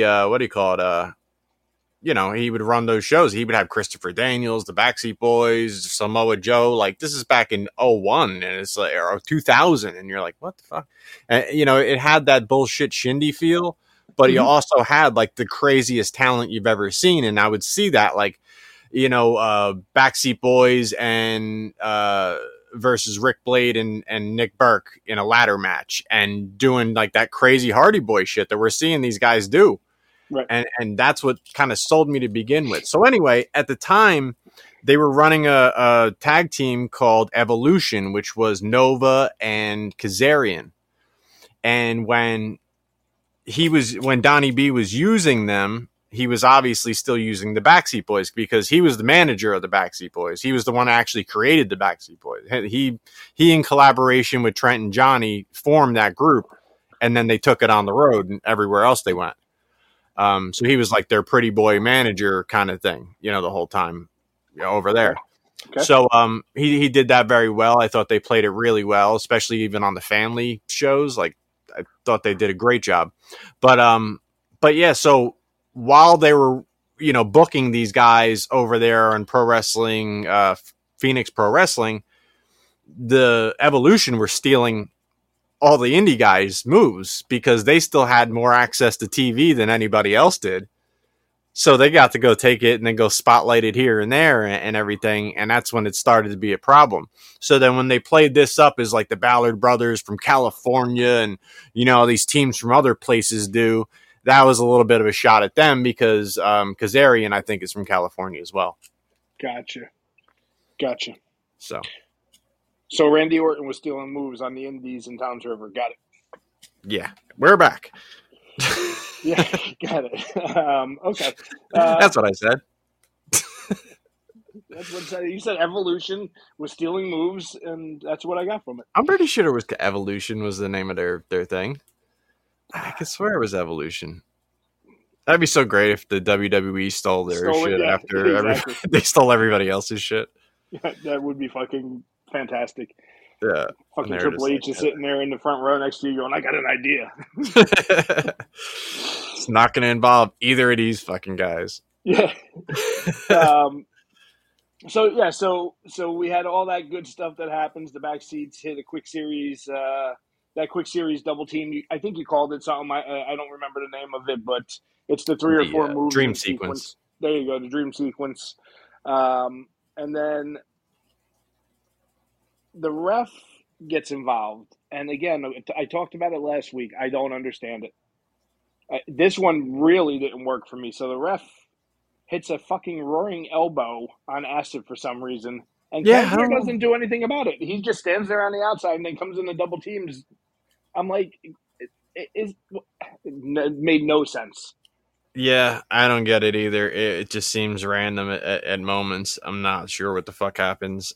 he would run those shows. He would have Christopher Daniels, the Backseat Boys, Samoa Joe. Like, this is back in 2001, and it's like, or 2000, and you're like, what the fuck? And it had that bullshit shindy feel, but he also had like the craziest talent you've ever seen. And I would see that, like, Backseat Boys and versus Rick Blade and Nick Burke in a ladder match, and doing like that crazy Hardy Boy shit that we're seeing these guys do. Right. And that's what kind of sold me to begin with. So anyway, at the time, they were running a tag team called Evolution, which was Nova and Kazarian. And when Donnie B was using them, he was obviously still using the Backseat Boys because he was the manager of the Backseat Boys. He was the one who actually created the Backseat Boys. He in collaboration with Trent and Johnny formed that group, and then they took it on the road and everywhere else they went. So he was like their pretty boy manager kind of thing, the whole time over there. Okay. So he did that very well. I thought they played it really well, especially even on the family shows. Like, I thought they did a great job. But yeah, so while they were, booking these guys over there on pro wrestling, Phoenix Pro Wrestling, the Evolution were stealing all the indie guys' moves because they still had more access to TV than anybody else did. So they got to go take it and then go spotlight it here and there and everything. And that's when it started to be a problem. So then when they played this up as like the Ballard brothers from California and, these teams from other places do, that was a little bit of a shot at them because Kazarian, I think, is from California as well. Gotcha. So Randy Orton was stealing moves on the Indies in Tom's River. Got it. Yeah, we're back. Yeah, got it. Okay. That's what I said. That's what I said. You said Evolution was stealing moves, and that's what I got from it. I'm pretty sure it was Evolution was the name of their thing. I could swear it was Evolution. That'd be so great if the WWE stole their shit after exactly. They stole everybody else's shit. Yeah, that would be fucking fantastic. Yeah. Fucking Triple H is sitting there in the front row next to you going, I got an idea. It's not going to involve either of these fucking guys. Yeah. So we had all that good stuff that happens. The backseats hit a quick series, that quick series double team. I think you called it something. I don't remember the name of it, but it's the 3 or 4 moves. Dream sequence. There you go, the dream sequence. And then the ref gets involved. And again, I talked about it last week. I don't understand it. This one really didn't work for me. So the ref hits a fucking roaring elbow on Acid for some reason. And Kashmir doesn't do anything about it. He just stands there on the outside and then comes in the double teams. I'm like, it made no sense. Yeah, I don't get it either. It just seems random at moments. I'm not sure what the fuck happens.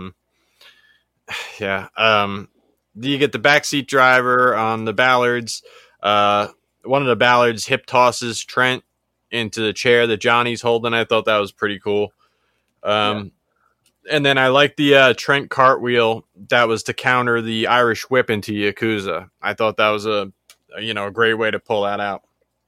Yeah. You get the backseat driver on the Ballards. One of the Ballards hip tosses Trent into the chair that Johnny's holding. I thought that was pretty cool. And then I like the Trent cartwheel that was to counter the Irish whip into Yakuza. I thought that was a great way to pull that out.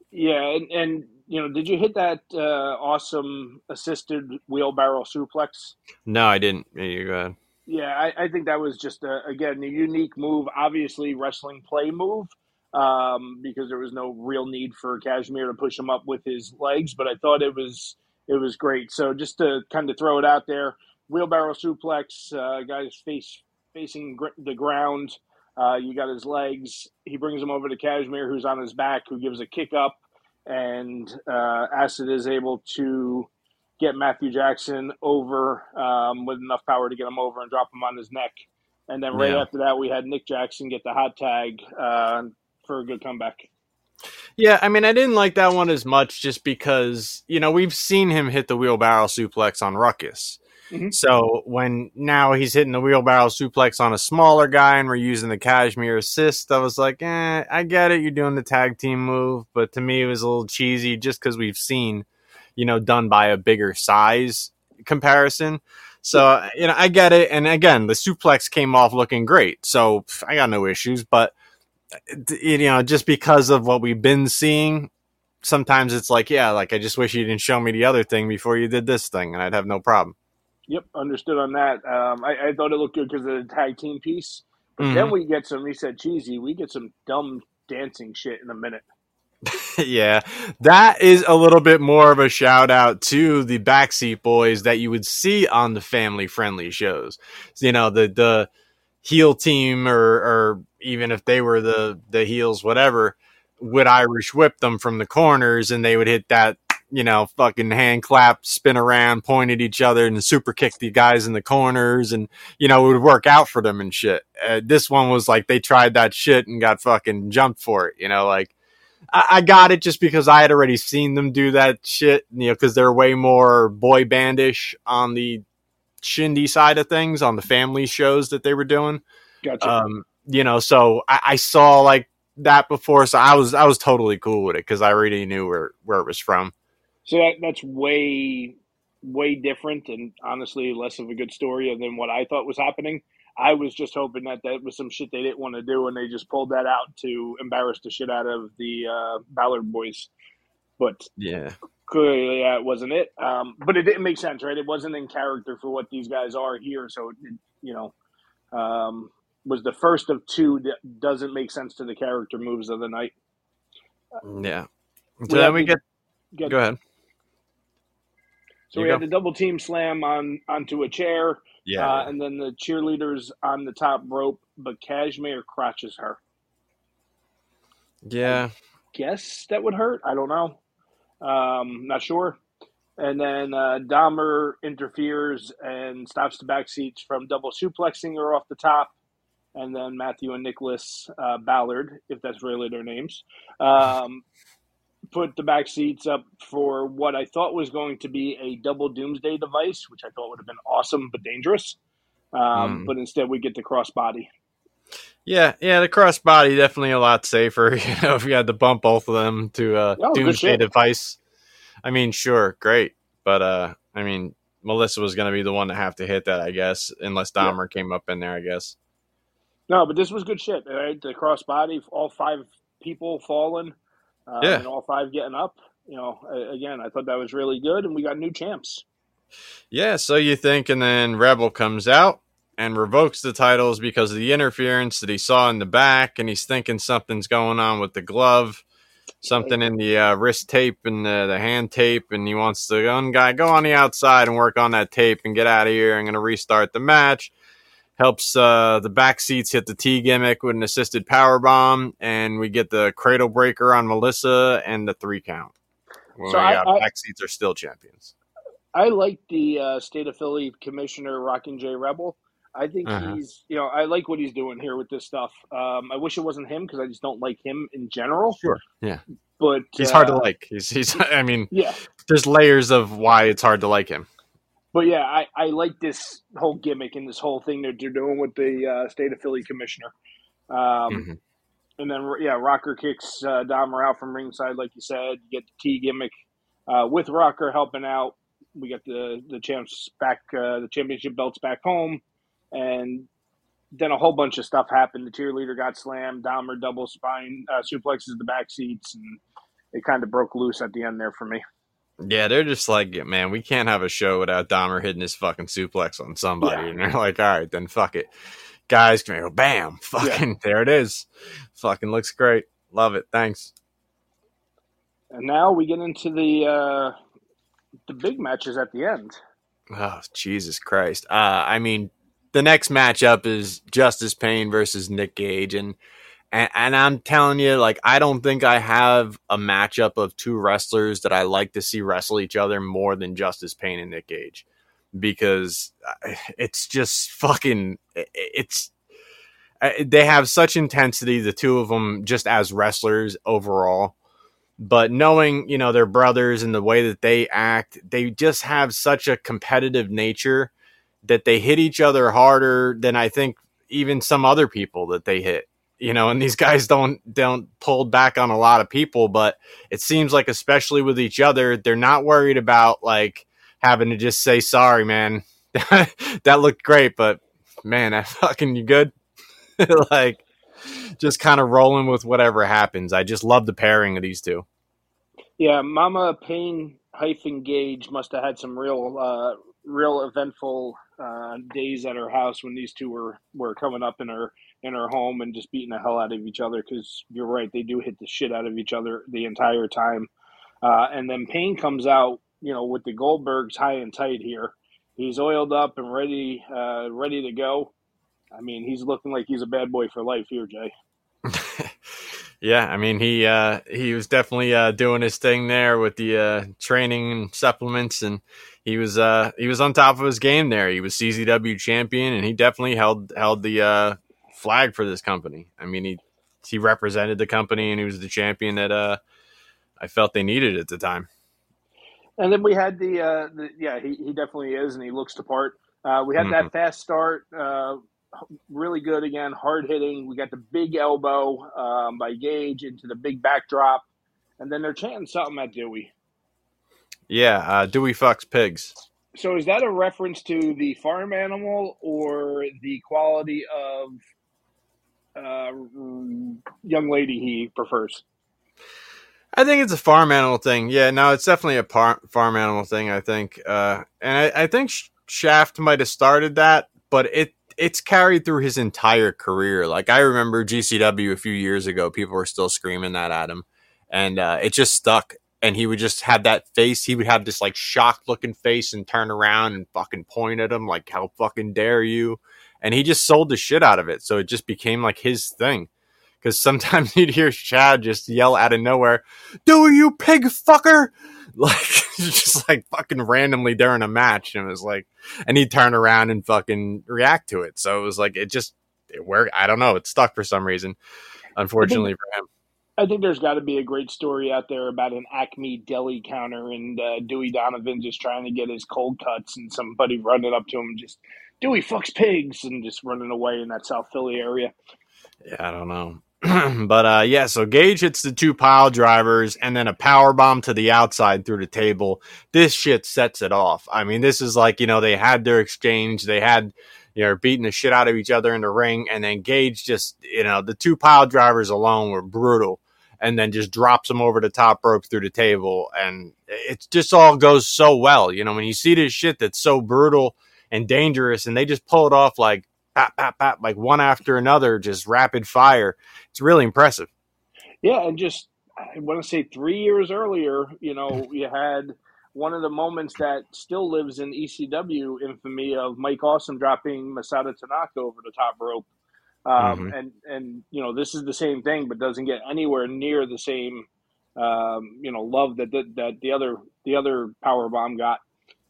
Yeah, and did you hit that awesome assisted wheelbarrow suplex? No, I didn't. Yeah, you go ahead. Yeah, I think that was just again a unique move. Obviously, wrestling play move because there was no real need for Kashmir to push him up with his legs. But I thought it was great. So just to kind of throw it out there, wheelbarrow suplex, guy's facing the ground. You got his legs. He brings him over to Kashmir, who's on his back, who gives a kick up, and Acid is able to get Matthew Jackson over with enough power to get him over and drop him on his neck. And then right after that, we had Nick Jackson get the hot tag for a good comeback. Yeah, I mean, I didn't like that one as much just because, we've seen him hit the wheelbarrow suplex on Ruckus. Mm-hmm. So when now he's hitting the wheelbarrow suplex on a smaller guy and we're using the Kashmir assist, I was like, I get it. You're doing the tag team move. But to me, it was a little cheesy just because we've seen done by a bigger size comparison. So, I get it. And again, the suplex came off looking great. So I got no issues. But, just because of what we've been seeing, sometimes it's like, I just wish you didn't show me the other thing before you did this thing, and I'd have no problem. Yep, understood on that. I thought it looked good because of the tag team piece. But then we get some, he said cheesy, we get some dumb dancing shit in a minute. Yeah, that is a little bit more of a shout out to the Backseat Boys that you would see on the family friendly shows. The heel team or even if they were the heels, whatever, would Irish whip them from the corners and they would hit that, fucking hand clap, spin around, point at each other and super kick the guys in the corners and, it would work out for them and shit. This one was like they tried that shit and got fucking jumped for it, I got it just because I had already seen them do that shit, because they're way more boy bandish on the shindy side of things on the family shows that they were doing. Gotcha. So I saw like that before, so I was totally cool with it because I already knew where it was from. So that's way, way different and honestly less of a good story than what I thought was happening. I was just hoping that was some shit they didn't want to do, and they just pulled that out to embarrass the shit out of the Ballard boys. But clearly it wasn't it. But it didn't make sense, right? It wasn't in character for what these guys are here. So, was the first of two that doesn't make sense to the character moves of the night. Yeah. So then we get go ahead. So we had the double team slam onto a chair. Yeah. And then the cheerleaders on the top rope, but Kashmir crotches her. Yeah. I guess that would hurt. I don't know. Not sure. And then Dahmer interferes and stops the backseats from double suplexing her off the top. And then Matthew and Nicholas Ballard, if that's really their names, put the back seats up for what I thought was going to be a double doomsday device, which I thought would have been awesome but dangerous. But instead we get the crossbody. Yeah, the crossbody definitely a lot safer. If you had to bump both of them to doomsday device. I mean, sure, great. But, Melissa was going to be the one to have to hit that, I guess, unless Dahmer came up in there, I guess. No, but this was good shit, right? The crossbody, all 5 people falling. And all 5 getting up. Again, I thought that was really good, and we got new champs. Yeah, so you think, and then Rebel comes out and revokes the titles because of the interference that he saw in the back, and he's thinking something's going on with the glove, something in the wrist tape and the hand tape, and he wants the gun guy go on the outside and work on that tape and get out of here. I'm going to restart the match. Helps the back seats hit the T gimmick with an assisted power bomb, and we get the cradle breaker on Melissa and the 3 count. Well, back seats are still champions. I like the State of Philly commissioner, Rockin' J Rebel. I think he's, I like what he's doing here with this stuff. I wish it wasn't him because I just don't like him in general. Sure. Yeah. But he's hard to like. He's there's layers of why it's hard to like him. But yeah, I like this whole gimmick and this whole thing that they're doing with the State of Philly commissioner. And then, Rocker kicks Dahmer out from ringside, like you said. You get the T gimmick with Rocker helping out. We got the champs back, the championship belts back home. And then a whole bunch of stuff happened. The cheerleader got slammed. Dahmer double spine suplexes the back seats. And it kind of broke loose at the end there for me. Yeah, they're just like, man, we can't have a show without Dahmer hitting his fucking suplex on somebody. Yeah. And they're like, all right, then fuck it. Guys, can go, bam, fucking, there it is. Fucking looks great. Love it. Thanks. And now we get into the big matches at the end. Oh, Jesus Christ. I mean, the next matchup is Justice Payne versus Nick Gage. And I'm telling you, like, I don't think I have a matchup of two wrestlers that I like to see wrestle each other more than Justice Payne and Nick Gage, because it's just fucking, they have such intensity, the two of them, just as wrestlers overall. But knowing, you know, their brothers and the way that they act, they just have such a competitive nature that they hit each other harder than I think even some other people that they hit. You know, and these guys don't pull back on a lot of people, but it seems like, especially with each other, they're not worried about like having to just say, sorry, man, that looked great, but man, that fucking, you good? Like, just kind of rolling with whatever happens. I just love the pairing of these two. Yeah, Mama Payne - Gage must have had some real eventful days at her house when these two were coming up in her home and just beating the hell out of each other, because you're right, they do hit the shit out of each other the entire time. And then Payne comes out, you know, with the Goldbergs high and tight here. He's oiled up and ready to go. I mean, he's looking like he's a bad boy for life here, Jay. Yeah, I mean, he was definitely doing his thing there with the training and supplements, and he was on top of his game there. He was CZW champion, and he definitely held the flag for this company. I mean, he represented the company, and he was the champion that I felt they needed at the time. And then we had he definitely is, and he looks the part. We had that fast start, really good again, hard hitting. We got the big elbow by Gage into the big backdrop, and then they're chanting something at Dewey. Yeah, Dewey fucks pigs. So is that a reference to the farm animal or the quality of young lady he prefers? I think it's a farm animal thing. Yeah, no, it's definitely a farm animal thing, I think. And I think Shaft might have started that, but it's carried through his entire career. Like, I remember GCW a few years ago, people were still screaming that at him, and it just stuck. And he would just have that face. He would have this like shocked looking face and turn around and fucking point at him like, how fucking dare you? And he just sold the shit out of it. So it just became like his thing. Because sometimes you'd hear Chad just yell out of nowhere, "Do you pig fucker?" Like, just like fucking randomly during a match. And it was like, and he'd turn around and fucking react to it. So it was like, it worked. I don't know. It stuck for some reason, unfortunately for him. I think there's got to be a great story out there about an Acme deli counter and Dewey Donovan just trying to get his cold cuts and somebody running up to him and just, "Dewey fucks pigs," and just running away in that South Philly area. Yeah, I don't know. But yeah, so Gage hits the two pile drivers and then a power bomb to the outside through the table. This shit sets it off. I mean, this is like, you know, they had their exchange. They had, you know, beating the shit out of each other in the ring. And then Gage just, you know, the two pile drivers alone were brutal. And then just drops them over the top rope through the table. And it just all goes so well. You know, when you see this shit that's so brutal and dangerous and they just pull it off like, pap, pap, pap, like one after another, just rapid fire. It's really impressive. Yeah, and just, I want to say 3 years earlier, you know, you had one of the moments that still lives in ECW infamy of Mike Awesome dropping Masato Tanaka over the top rope. And you know, this is the same thing, but doesn't get anywhere near the same, you know, love that the other power bomb got.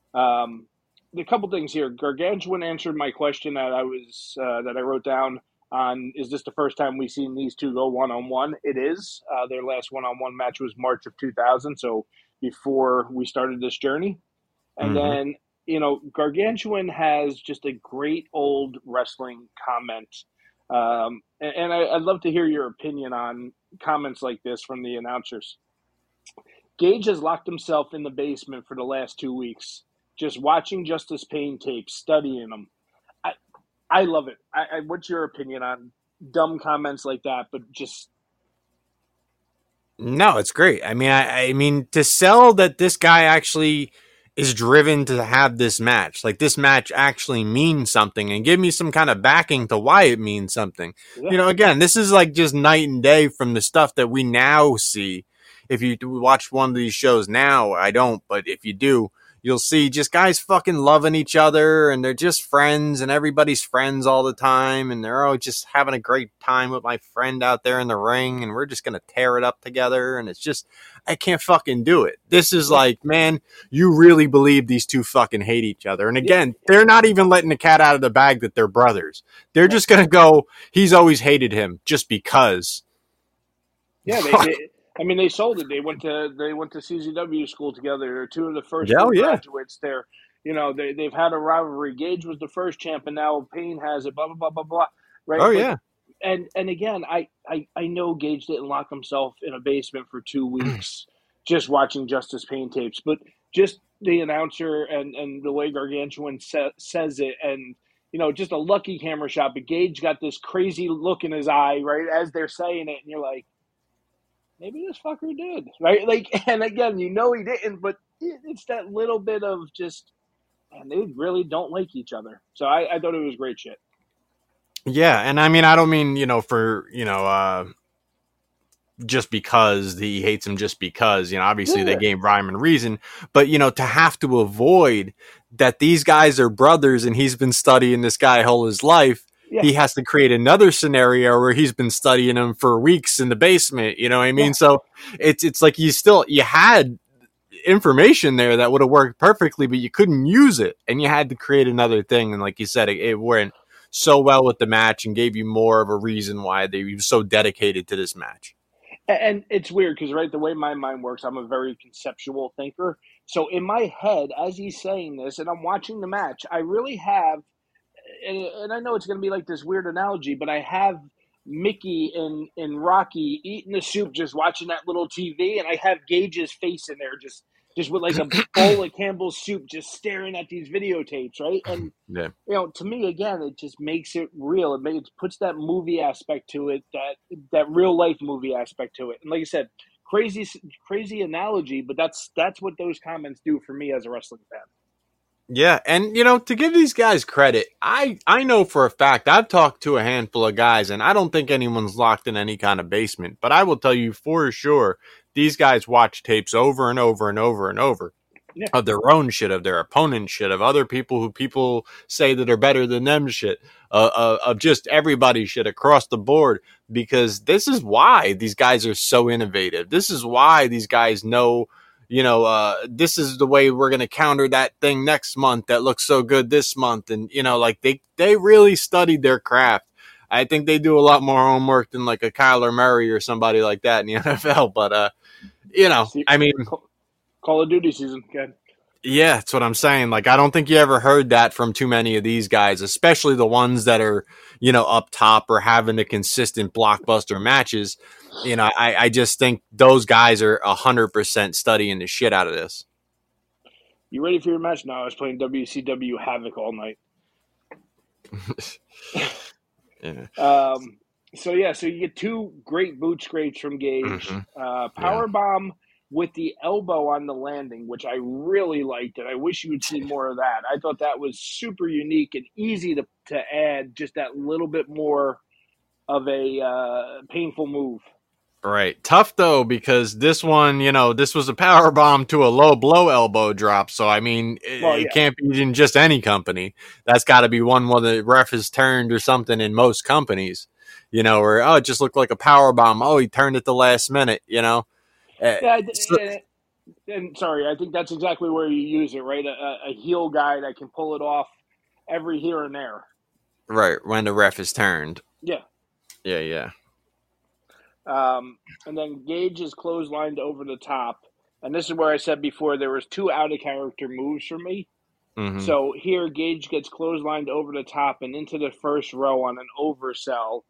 A couple things here. Gargantuan answered my question that I wrote down on, is this the first time we've seen these two go one-on-one? It is. Their last one-on-one match was March of 2000, so before we started this journey. And then, you know, Gargantuan has just a great old wrestling comment. And I'd love to hear your opinion on comments like this from the announcers. Gage has locked himself in the basement for the last 2 weeks, just watching Justice Payne tapes, studying them. I love it. What's your opinion on dumb comments like that, but just... No, it's great. I mean, to sell that this guy actually is driven to have this match, like this match actually means something, and give me some kind of backing to why it means something. Yeah. Again, this is like just night and day from the stuff that we now see. If you watch one of these shows now, I don't, but if you do, you'll see just guys fucking loving each other, and they're just friends, and everybody's friends all the time, and they're all just having a great time with my friend out there in the ring, and we're just going to tear it up together, and it's just, I can't fucking do it. This is like, man, you really believe these two fucking hate each other. And again, they're not even letting the cat out of the bag that they're brothers. They're just going to go, he's always hated him just because. Yeah, they sold it. They went to CZW school together. They're two of the first graduates there. They've had a rivalry. Gage was the first champ, and now Payne has it. Blah blah blah blah blah. Right? Oh yeah. And again, I know Gage didn't lock himself in a basement for 2 weeks just watching Justice Payne tapes, but just the announcer and the way Gargantuan says it, and just a lucky camera shot. But Gage got this crazy look in his eye right as they're saying it, and you're like, maybe this fucker did, right? Like, and again, he didn't, but it's that little bit of just, man, they really don't like each other. So I thought it was great shit. Yeah, and I mean, I don't mean, just because he hates him just because, obviously they gave rhyme and reason, but, to have to avoid that these guys are brothers and he's been studying this guy all his life. Yeah. He has to create another scenario where he's been studying him for weeks in the basement. You know what I mean? Yeah. So it's like you had information there that would have worked perfectly, but you couldn't use it, and you had to create another thing. And like you said, it went so well with the match and gave you more of a reason why they were so dedicated to this match. And it's weird because, right, the way my mind works, I'm a very conceptual thinker. So in my head, as he's saying this, and I'm watching the match, I really have. And I know it's going to be like this weird analogy, but I have Mickey in Rocky eating the soup, just watching that little TV, and I have Gage's face in there, just with like a bowl of Campbell's soup, just staring at these videotapes, right? And to me, again, it just makes it real. It puts that movie aspect to it, that real life movie aspect to it. And like I said, crazy analogy, but that's what those comments do for me as a wrestling fan. Yeah, and, to give these guys credit, I know for a fact, I've talked to a handful of guys, and I don't think anyone's locked in any kind of basement, but I will tell you for sure, these guys watch tapes over and over and over and over of their own shit, of their opponent's shit, of other people who people say that are better than them shit, of just everybody's shit across the board, because this is why these guys are so innovative. This is why these guys know, this is the way we're going to counter that thing next month that looks so good this month. And, like they really studied their craft. I think they do a lot more homework than like a Kyler Murray or somebody like that in the NFL. But, I mean, Call of Duty season. Good. Yeah, that's what I'm saying. Like, I don't think you ever heard that from too many of these guys, especially the ones that are, up top or having the consistent blockbuster matches. I just think those guys are 100% studying the shit out of this. You ready for your match? No, I was playing WCW Havoc all night. Yeah. So you get two great boot scrapes from Gage. Mm-hmm. Powerbomb with the elbow on the landing, which I really liked, and I wish you would see more of that. I thought that was super unique and easy to add just that little bit more of a painful move. Right. Tough, though, because this one, this was a power bomb to a low blow elbow drop. So, I mean, it can't be in just any company. That's got to be one where the ref has turned or something in most companies, where, it just looked like a power bomb. Oh, he turned it the last minute, And sorry, I think that's exactly where you use it, right? A heel guy that can pull it off every here and there. Right, when the ref is turned. Yeah. Yeah. And then Gage is clotheslined over the top. And this is where I said before there was two out-of-character moves for me. Mm-hmm. So here Gage gets clotheslined over the top and into the first row on an oversell.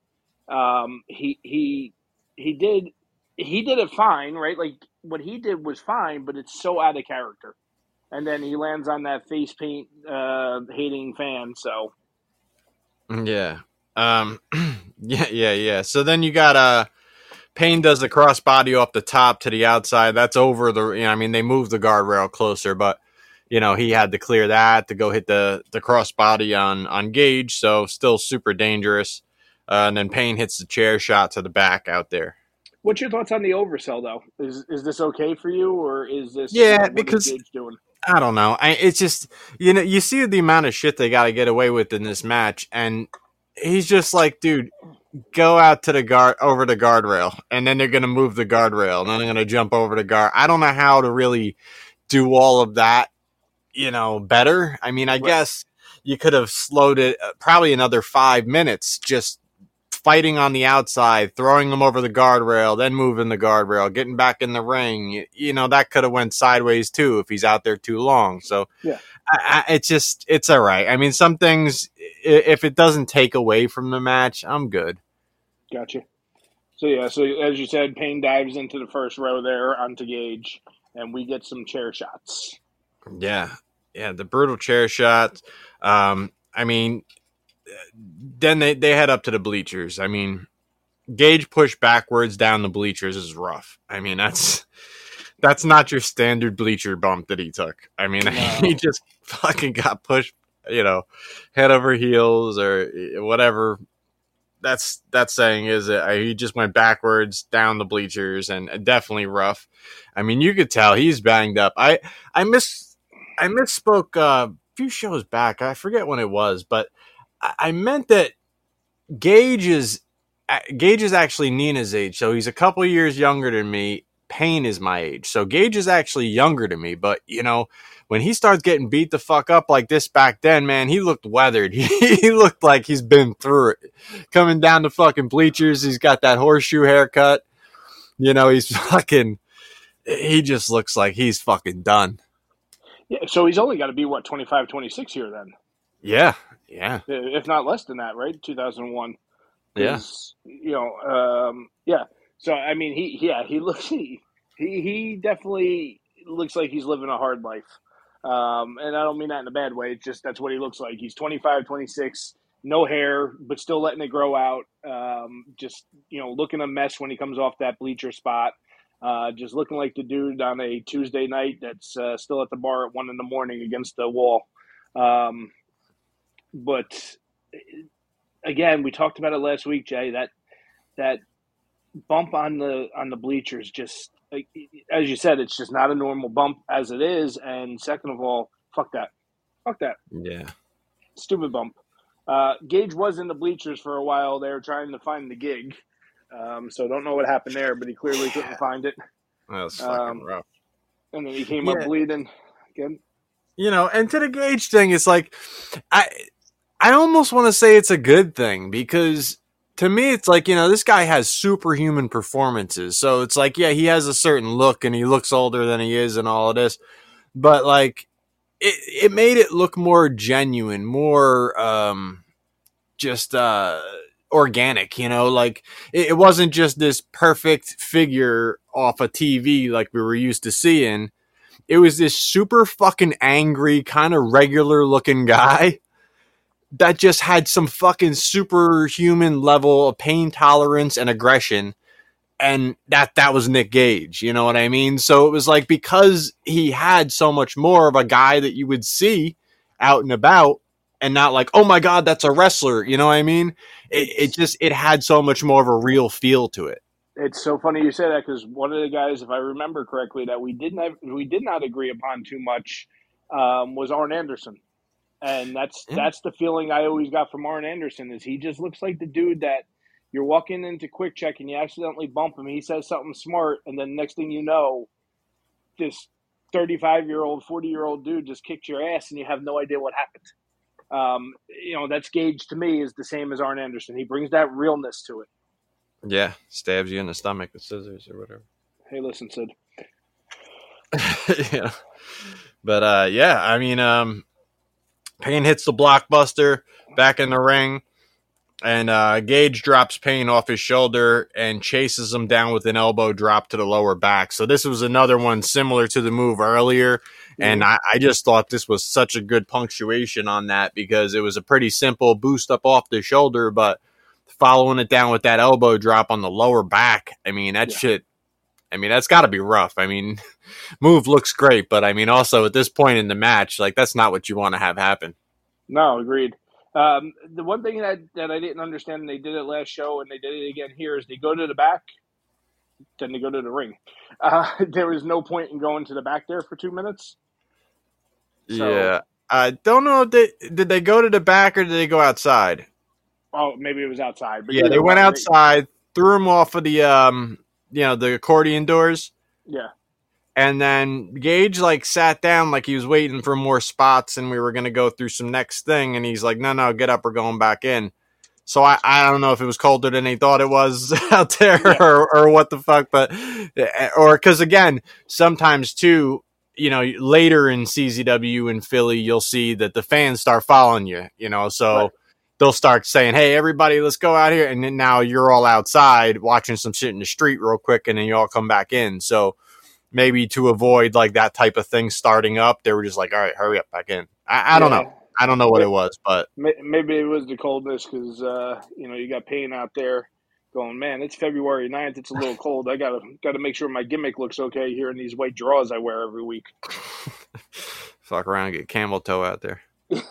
He did it fine, right? Like, what he did was fine, but it's so out of character. And then he lands on that face paint hating fan, so. Yeah. Yeah. So then you got Payne does the crossbody off the top to the outside. That's over the, they moved the guardrail closer, but, he had to clear that to go hit the crossbody on Gage. So still super dangerous. And then Payne hits the chair shot to the back out there. What's your thoughts on the oversell, though? Is this okay for you, or is this because what is Gage doing? I don't know. It's just, you see the amount of shit they got to get away with in this match, and he's just like, dude, go out to over the guardrail, and then they're going to move the guardrail, and then they're going to jump over the guard. I don't know how to really do all of that, better. I mean, I guess you could have slowed it probably another 5 minutes, just fighting on the outside, throwing them over the guardrail, then moving the guardrail, getting back in the ring. That could have went sideways too if he's out there too long. So it's all right. I mean, some things, if it doesn't take away from the match, I'm good. Gotcha. So as you said, Payne dives into the first row there onto Gage, and we get some chair shots. Yeah, the brutal chair shots. Then they head up to the bleachers. I mean, Gage pushed backwards down the bleachers is rough. I mean, that's not your standard bleacher bump that he took. I mean, he just fucking got pushed, head over heels or whatever that's saying is. He just went backwards down the bleachers and definitely rough. I mean, you could tell he's banged up. I misspoke a few shows back. I forget when it was, but I meant that Gage is actually Nina's age, so he's a couple years younger than me. Payne is my age, so Gage is actually younger than me. But when he starts getting beat the fuck up like this back then, man, he looked weathered. He looked like he's been through it. Coming down the fucking bleachers, he's got that horseshoe haircut. He's fucking. He just looks like he's fucking done. Yeah, so he's only got to be 25, 26 here then. Yeah. If not less than that, right? 2001. Yeah. So I mean, he definitely looks like he's living a hard life, and I don't mean that in a bad way. It's just that's what he looks like. He's 25, 26, no hair, but still letting it grow out. Looking a mess when he comes off that bleacher spot. Just looking like the dude on a Tuesday night that's still at the bar at 1 a.m. against the wall. But again, we talked about it last week, Jay. That bump on the bleachers, just like, as you said, it's just not a normal bump as it is. And second of all, fuck that. Yeah, stupid bump. Gage was in the bleachers for a while there, trying to find the gig. So don't know what happened there, but he clearly couldn't find it. That was fucking rough. And then he came up bleeding again. And to the Gage thing, it's like I almost want to say it's a good thing, because to me it's like, this guy has superhuman performances. So it's like, he has a certain look and he looks older than he is and all of this. But like it made it look more genuine, more organic, like it wasn't just this perfect figure off a TV like we were used to seeing. It was this super fucking angry, kind of regular looking guy that just had some fucking superhuman level of pain tolerance and aggression. And that was Nick Gage, you know what I mean? So it was like, because he had so much more of a guy that you would see out and about, and not like, oh my God, that's a wrestler. You know what I mean? It had so much more of a real feel to it. It's so funny you say that, because one of the guys, if I remember correctly, that we did not agree upon too much was Arn Anderson. And that's the feeling I always got from Arn Anderson, is he just looks like the dude that you're walking into Quick Check and you accidentally bump him. He says something smart, and then next thing you know, this 35-year-old, 40-year-old dude just kicked your ass and you have no idea what happened. That's Gage to me is the same as Arn Anderson. He brings that realness to it. Yeah, stabs you in the stomach with scissors or whatever. Hey, listen, Sid. Yeah. But, I mean, Payne hits the blockbuster back in the ring, and Gage drops Payne off his shoulder and chases him down with an elbow drop to the lower back. So this was another one similar to the move earlier, and I just thought this was such a good punctuation on that, because it was a pretty simple boost up off the shoulder, but following it down with that elbow drop on the lower back. I mean, that shit, I mean, that's got to be rough. I mean, move looks great, but I mean, also at this point in the match, like, that's not what you want to have happen. No, agreed. The one thing that I didn't understand, and they did it last show and they did it again here, is they go to the back, then they go to the ring. There was no point in going to the back there for 2 minutes. So, yeah. I don't know if did they go to the back or did they go outside? Oh, maybe it was outside. But yeah, they went outside, threw him off of the the accordion doors. Yeah. And then Gage like sat down like he was waiting for more spots and we were going to go through some next thing. And he's like, no, get up, we're going back in. So I don't know if it was colder than he thought it was out there or what the fuck. But or because, again, sometimes too, later in CZW in Philly, you'll see that the fans start following you, so they'll start saying, hey, everybody, let's go out here. And then now you're all outside watching some shit in the street real quick and then you all come back in. So maybe to avoid like that type of thing starting up, they were just like, all right, hurry up back in. I don't know. I don't know what it was, but maybe it was the coldness because, you got Payne out there going, man, it's February 9th. It's a little cold. I got to make sure my gimmick looks okay here in these white drawers I wear every week. Fuck around, get camel toe out there.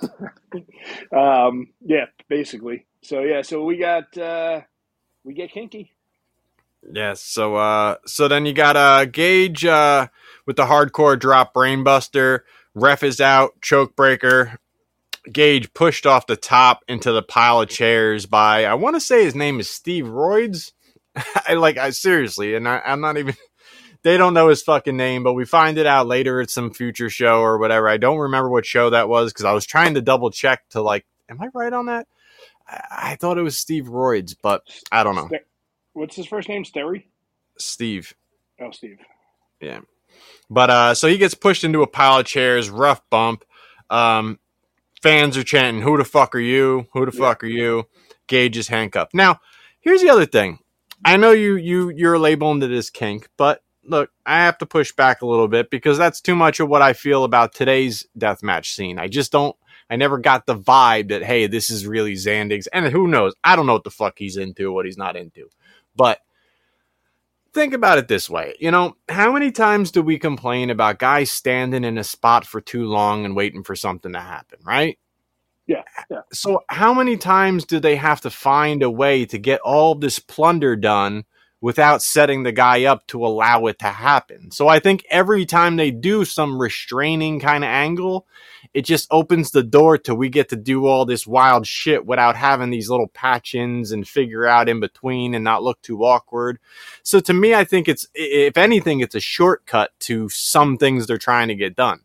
Yeah, basically. So we get kinky. Yes, so then you got Gage with the hardcore drop brainbuster. Ref is out, choke breaker. Gage pushed off the top into the pile of chairs by, I want to say his name is Steve Roids. I seriously, and I'm not even, they don't know his fucking name, but we find it out later at some future show or whatever. I don't remember what show that was because I was trying to double check to like, am I right on that? I thought it was Steve Roids, but I don't know. What's his first name? Sterry? Steve. Oh, Steve. Yeah. But so he gets pushed into a pile of chairs, rough bump. Fans are chanting, who the fuck are you? Who the fuck are you? Gage is handcuffed. Now, here's the other thing. I know you're labeling it as kink, but look, I have to push back a little bit because that's too much of what I feel about today's deathmatch scene. I never got the vibe that, hey, this is really Zandig's. And who knows? I don't know what the fuck he's into, what he's not into. But think about it this way. How many times do we complain about guys standing in a spot for too long and waiting for something to happen, right? Yeah. So how many times do they have to find a way to get all this plunder done without setting the guy up to allow it to happen? So I think every time they do some restraining kind of angle, it just opens the door to we get to do all this wild shit without having these little patch-ins and figure out in between and not look too awkward. So to me, I think it's, if anything, it's a shortcut to some things they're trying to get done.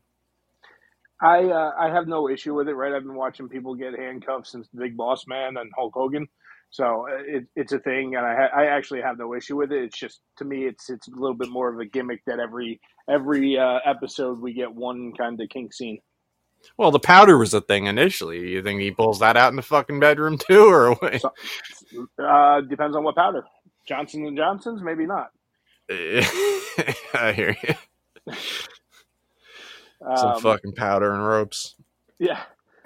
I have no issue with it, right? I've been watching people get handcuffed since the Big Boss Man and Hulk Hogan. So it's a thing, and I actually have no issue with it. It's just, to me, it's a little bit more of a gimmick that every episode we get one kind of kink scene. Well, the powder was a thing initially. You think he pulls that out in the fucking bedroom too, or what? Depends on what powder. Johnson & Johnson's, maybe not. I hear you. Some fucking powder and ropes. Yeah.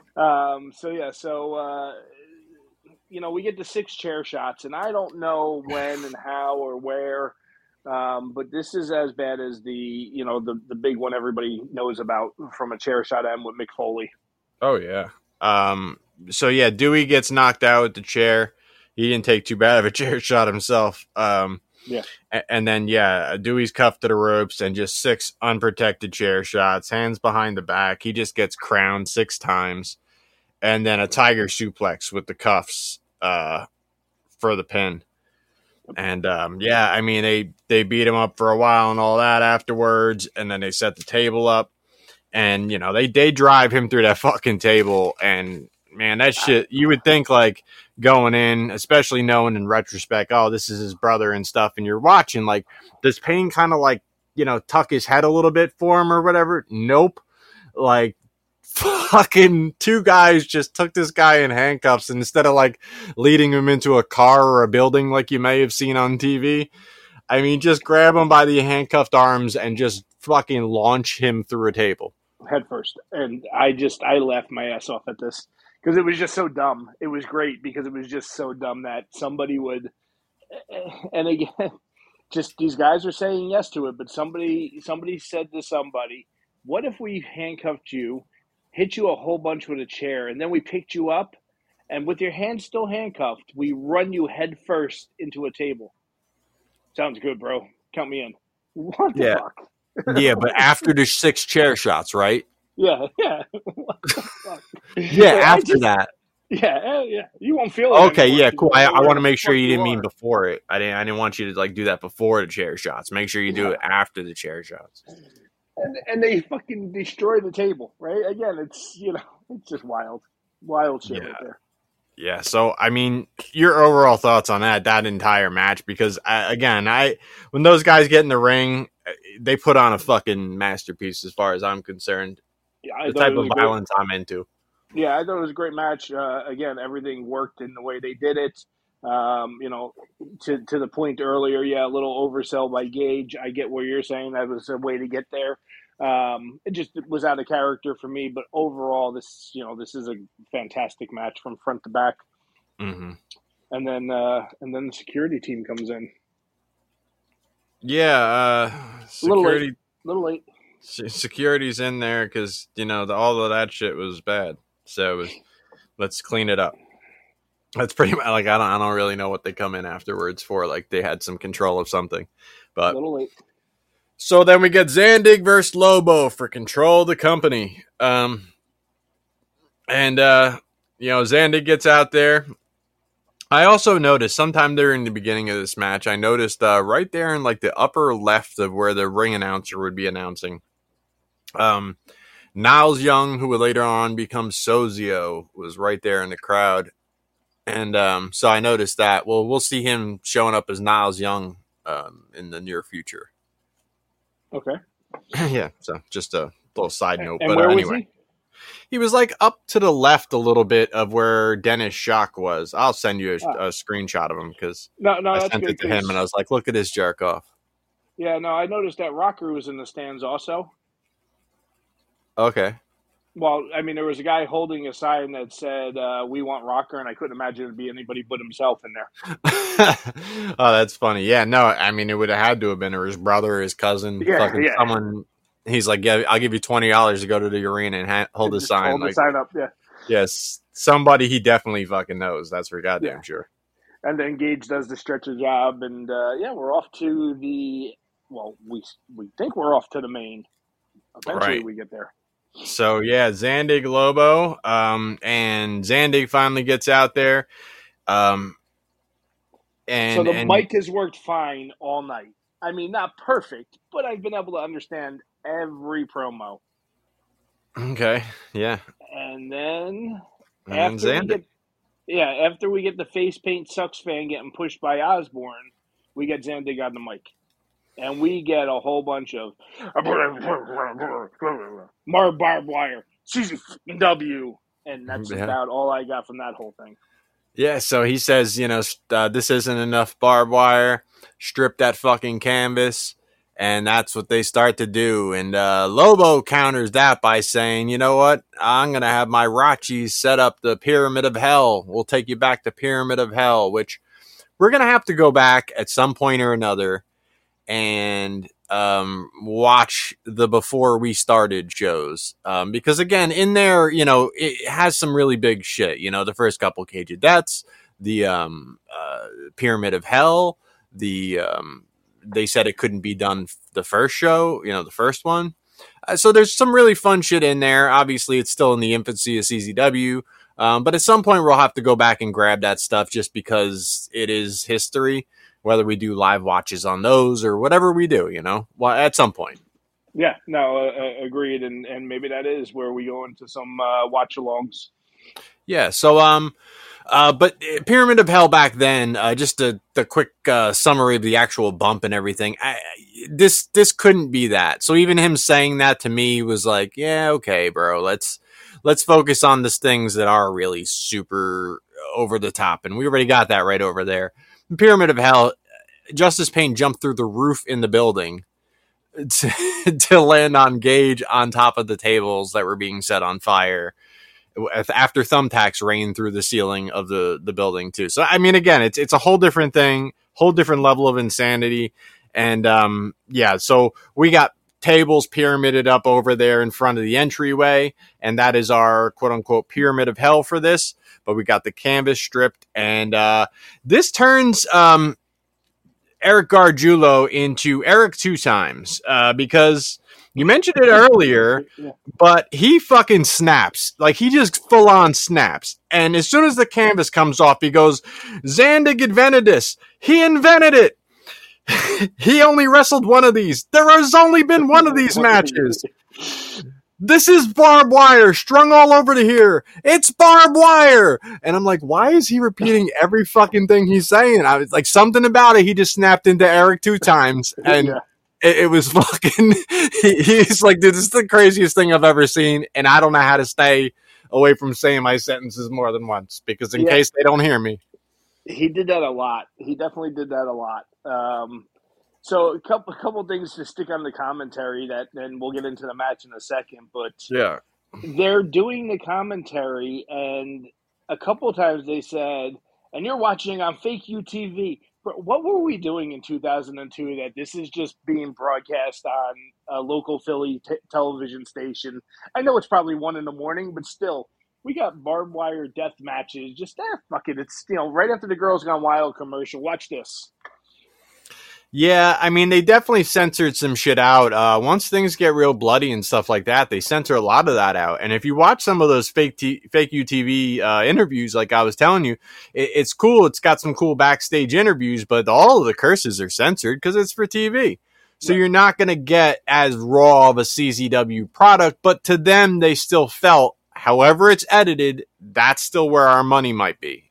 We get the 6 chair shots, and I don't know when and how or where, but this is as bad as the big one everybody knows about from a chair shot M with Mick Foley. Oh, yeah. Dewey gets knocked out with the chair. He didn't take too bad of a chair shot himself. Yeah. And then, Dewey's cuffed to the ropes and just 6 unprotected chair shots, hands behind the back. He just gets crowned 6 times. And then a tiger suplex with the cuffs for the pin. And, they beat him up for a while and all that afterwards. And then they set the table up. And, they drive him through that fucking table. And, man, that shit, you would think, like, going in, especially knowing in retrospect, oh, this is his brother and stuff. And you're watching, like, does Payne kind of, like, tuck his head a little bit for him or whatever? Nope. Like, fucking 2 guys just took this guy in handcuffs, and instead of like leading him into a car or a building like you may have seen on TV, I mean, just grab him by the handcuffed arms and just fucking launch him through a table head first. And I laughed my ass off at this Because it was just so dumb. It was great because it was just so dumb that somebody would, and again, just these guys are saying yes to it, but somebody said to somebody, what if we handcuffed you, hit you a whole bunch with a chair, and then we picked you up, and with your hands still handcuffed, we run you head first into a table? Sounds good, bro. Count me in. What the fuck? Yeah, but after the 6 chair shots, right? Yeah. What the fuck? That. Yeah. You won't feel it. Okay, anymore. yeah, cool. I want to make sure you didn't mean before it. I didn't want you to like do that before the chair shots. Make sure you do it after the chair shots. And they fucking destroy the table, right? Again, it's it's just wild shit right there. Yeah, so I mean, your overall thoughts on that entire match? Because when those guys get in the ring, they put on a fucking masterpiece as far as I'm concerned. Yeah, the type of violence I'm into. Yeah, I thought it was a great match. Again, everything worked in the way they did it. To the point earlier, a little oversell by Gage. I get what you're saying. That was a way to get there. It was out of character for me, but overall, this is a fantastic match from front to back. Mm-hmm. And then the security team comes in. Yeah, security. A little late. Security's in there because all of that shit was bad. So let's clean it up. That's pretty much like I don't really know what they come in afterwards for. Like they had some control of something, but a little late. So then we get Zandig versus Lobo for control of the company. Zandig gets out there. I also noticed sometime during the beginning of this match, I noticed right there in like the upper left of where the ring announcer would be announcing, Niles Young, who would later on become Sozio, was right there in the crowd. And so I noticed that. Well, we'll see him showing up as Niles Young in the near future. Okay. Yeah, so just a little side note. And but where anyway, was he was like up to the left a little bit of where Dennis Shock was. I'll send you a screenshot of him because I sent it to him and I was like, look at this jerk off. Yeah, no, I noticed that Rocker was in the stands also. Okay. Well, I mean, there was a guy holding a sign that said, we want Rocker, and I couldn't imagine it would be anybody but himself in there. Oh, that's funny. Yeah, no, I mean, it would have had to have been or his brother or his cousin. Yeah. Someone, he's like, yeah, I'll give you $20 to go to the arena and hold the sign. Hold the sign up, yeah. Yes, somebody he definitely fucking knows. That's for goddamn sure. And then Gage does the stretcher job, and we're off to the, we think we're off to the main. Eventually we get there. So, Zandig Lobo, and Zandig finally gets out there. So the mic has worked fine all night. I mean, not perfect, but I've been able to understand every promo. Okay, yeah. And then after we get the face paint sucks fan getting pushed by Osborne, we get Zandig on the mic. And we get a whole bunch of more barbed wire, CZW, and that's about all I got from that whole thing. Yeah, so he says, this isn't enough barbed wire, strip that fucking canvas, and that's what they start to do. And Lobo counters that by saying, you know what, I'm going to have my Rachis set up the Pyramid of Hell. We'll take you back to Pyramid of Hell, which we're going to have to go back at some point or another and watch the Before We Started shows. Because again, in there, it has some really big shit. The first couple Cage of Deaths, the Pyramid of Hell, they said it couldn't be done the first show, the first one. So there's some really fun shit in there. Obviously, it's still in the infancy of CZW. But at some point, we'll have to go back and grab that stuff just because it is history. Whether we do live watches on those or whatever we do, at some point. Yeah, no, agreed. And maybe that is where we go into some watch-alongs. Yeah, so, but Pyramid of Hell back then, just the quick summary of the actual bump and everything, this couldn't be that. So even him saying that to me was like, yeah, okay, bro, let's focus on the things that are really super over the top. And we already got that right over there. Pyramid of Hell, Justice Pain jumped through the roof in the building to land on Gage on top of the tables that were being set on fire, after thumbtacks rain through the ceiling of the building too. So I mean, again, it's a whole different thing, whole different level of insanity. And so we got tables pyramided up over there in front of the entryway, and that is our quote unquote pyramid of hell for this. But we got the canvas stripped, and this turns Eric Gargiulo into Eric two times because you mentioned it earlier, but he fucking snaps. Like, he just full on snaps. And as soon as the canvas comes off, he goes, Zandig invented this. He invented it. He only wrestled one of these. There has only been one of these matches. This is barbed wire strung all over to here. It's barbed wire. And I'm like, why is he repeating every fucking thing he's saying? I was like, something about it. He just snapped into Eric two times. And it was fucking, he's like, dude, this is the craziest thing I've ever seen. And I don't know how to stay away from saying my sentences more than once because in case they don't hear me. He did that a lot. He definitely did that a lot. So a couple things to stick on the commentary that, and we'll get into the match in a second, but they're doing the commentary, and a couple times they said, and you're watching on fake UTV. What were we doing in 2002 that this is just being broadcast on a local Philly television station? I know it's probably 1 a.m, but still, we got barbed wire death matches. Just fuck it. It's, right after the Girls Gone Wild commercial. Watch this. Yeah, I mean, they definitely censored some shit out. Once things get real bloody and stuff like that, they censor a lot of that out. And if you watch some of those fake UTV interviews, like I was telling you, it's cool. It's got some cool backstage interviews, but all of the curses are censored because it's for TV. So you're not going to get as raw of a CZW product, but to them, they still felt, however it's edited, that's still where our money might be,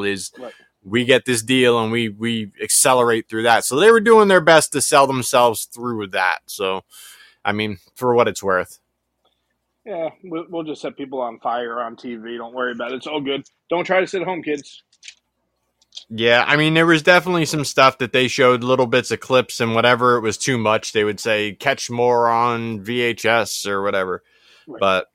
we get this deal and we accelerate through that. So they were doing their best to sell themselves through with that. So, I mean, for what it's worth. Yeah, we'll just set people on fire on TV. Don't worry about it. It's all good. Don't try to sit at home, kids. Yeah, I mean, there was definitely some stuff that they showed little bits of clips, and whatever it was too much, they would say, catch more on VHS or whatever. Right. But,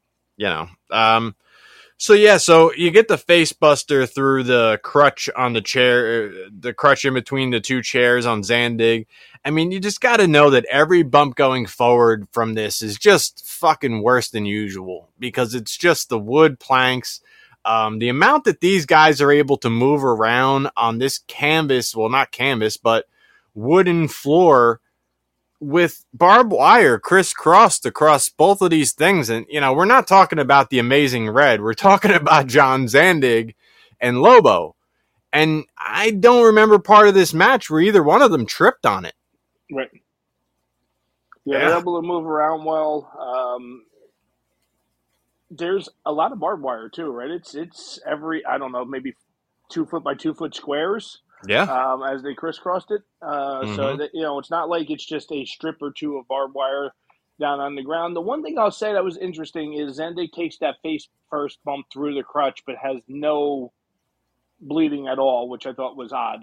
so you get the face buster through the crutch on the chair, the crutch in between the two chairs on Zandig. I mean, you just got to know that every bump going forward from this is just fucking worse than usual because it's just the wood planks. The amount that these guys are able to move around on this canvas, well, not canvas, but wooden floor with barbed wire crisscrossed across both of these things. And, we're not talking about the Amazing Red. We're talking about John Zandig and Lobo. And I don't remember part of this match where either one of them tripped on it. Right. Yeah, they're able to move around well. There's a lot of barbed wire too, right? It's every, I don't know, maybe 2 foot by 2 foot squares. Yeah. As they crisscrossed it. So that, it's not like it's just a strip or two of barbed wire down on the ground. The one thing I'll say that was interesting is Zandig takes that face first bump through the crutch, but has no bleeding at all, which I thought was odd.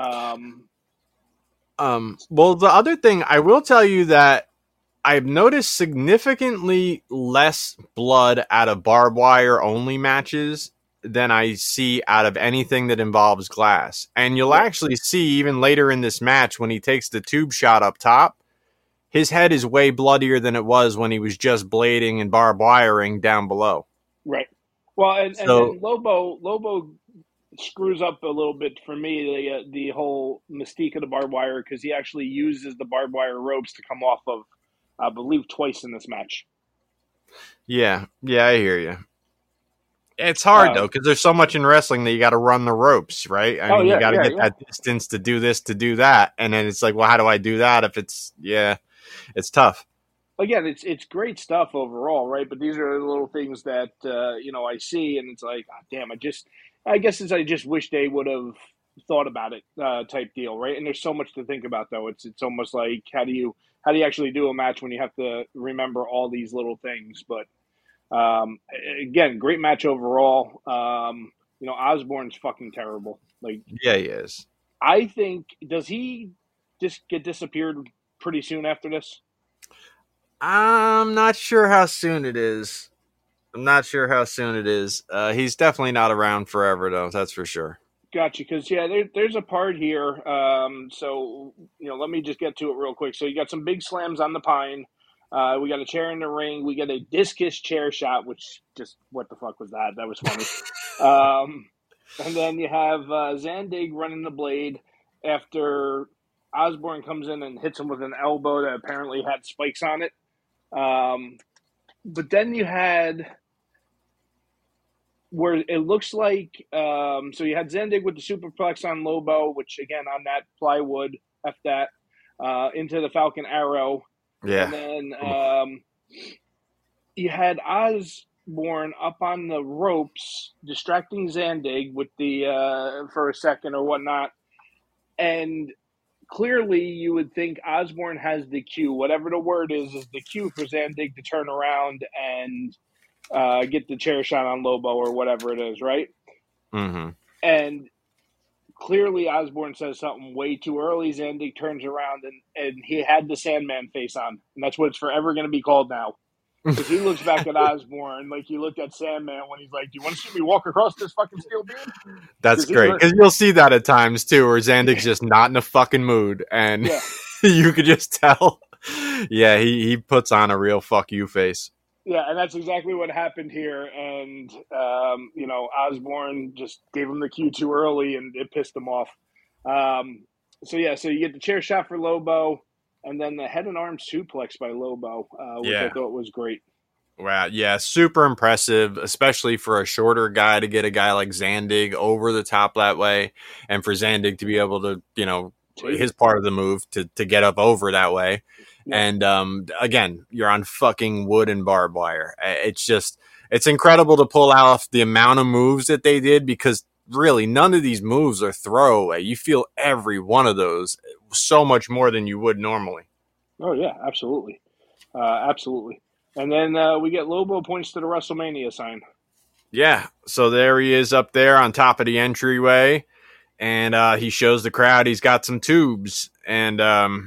Well, the other thing I will tell you that I've noticed significantly less blood out of barbed wire only matches than I see out of anything that involves glass. And you'll actually see even later in this match when he takes the tube shot up top, his head is way bloodier than it was when he was just blading and barbed wiring down below. Right. Well, and Lobo screws up a little bit for me, the whole mystique of the barbed wire, because he actually uses the barbed wire ropes to come off of, I believe, twice in this match. Yeah, I hear you. It's hard, though, because there's so much in wrestling that you got to run the ropes, right? I mean, you got to get that distance to do this, to do that. And then it's like, well, how do I do that if it's tough. Again, it's great stuff overall, right? But these are the little things that, I see, and it's like, oh, damn, I just wish they would have thought about it type deal, right? And there's so much to think about, though. It's almost like, how do you actually do a match when you have to remember all these little things? But again, great match overall. Osborne's fucking terrible. Like, yeah, he is. I think, does he just get disappeared pretty soon after this? I'm not sure how soon it is. I'm not sure how soon it is. He's definitely not around forever, though. That's for sure. Gotcha. Because, there's a part here. So, let me just get to it real quick. So you got some big slams on the pine. We got a chair in the ring. We got a discus chair shot, which just, what the fuck was that? That was funny. And then you have Zandig running the blade after Osborne comes in and hits him with an elbow that apparently had spikes on it. But then you had where it looks like, so you had Zandig with the superplex on Lobo, which again on that plywood, F that, into the Falcon Arrow. Yeah. And then you had Osborne up on the ropes, distracting Zandig with the for a second or whatnot. And clearly you would think Osborne has the cue. Whatever the word is the cue for Zandig to turn around and get the chair shot on Lobo or whatever it is, right? Mm-hmm. And clearly Osborne says something way too early. Zandig turns around and he had the Sandman face on. And that's what it's forever going to be called now. Because he looks back at Osborne like he looked at Sandman when he's like, do you want to see me walk across this fucking steel beam? That's great. Because you'll see that at times, too, where Zandig's just not in a fucking mood. And you could just tell. Yeah, he puts on a real fuck you face. Yeah, and that's exactly what happened here. And, Osborne just gave him the cue too early, and it pissed him off. So you get the chair shot for Lobo, and then the head and arm suplex by Lobo, which I thought was great. Wow, yeah, super impressive, especially for a shorter guy to get a guy like Zandig over the top that way, and for Zandig to be able to, his part of the move to get up over that way. And again, you're on fucking wood and barbed wire. It's incredible to pull off the amount of moves that they did, because really none of these moves are throwaway. You feel every one of those so much more than you would normally. Oh, yeah, absolutely. Absolutely. And then we get Lobo points to the WrestleMania sign. Yeah, so there he is up there on top of the entryway, and he shows the crowd he's got some tubes. And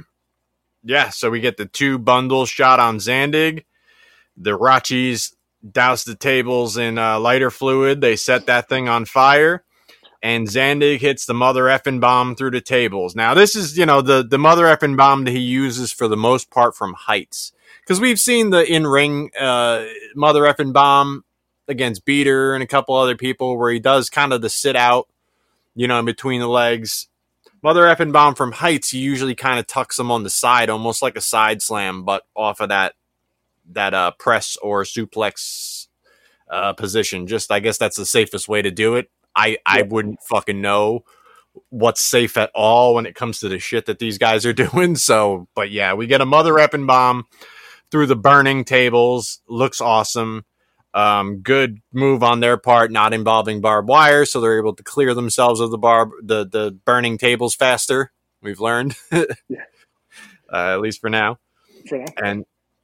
so we get the tube bundle shot on Zandig. The Rachis douse the tables in lighter fluid. They set that thing on fire. And Zandig hits the mother effing bomb through the tables. Now, this is, the mother effing bomb that he uses for the most part from heights. Because we've seen the in-ring mother effing bomb against Beater and a couple other people where he does kind of the sit out, in between the legs. Mother effing bomb from heights, he usually kind of tucks them on the side, almost like a side slam, but off of that press or suplex position. Just, I guess that's the safest way to do it. I wouldn't fucking know what's safe at all when it comes to the shit that these guys are doing. So, but yeah, we get a mother effing bomb through the burning tables. Looks awesome. Good move on their part, not involving barbed wire, so they're able to clear themselves of the burning tables faster. We've learned, at least for now. And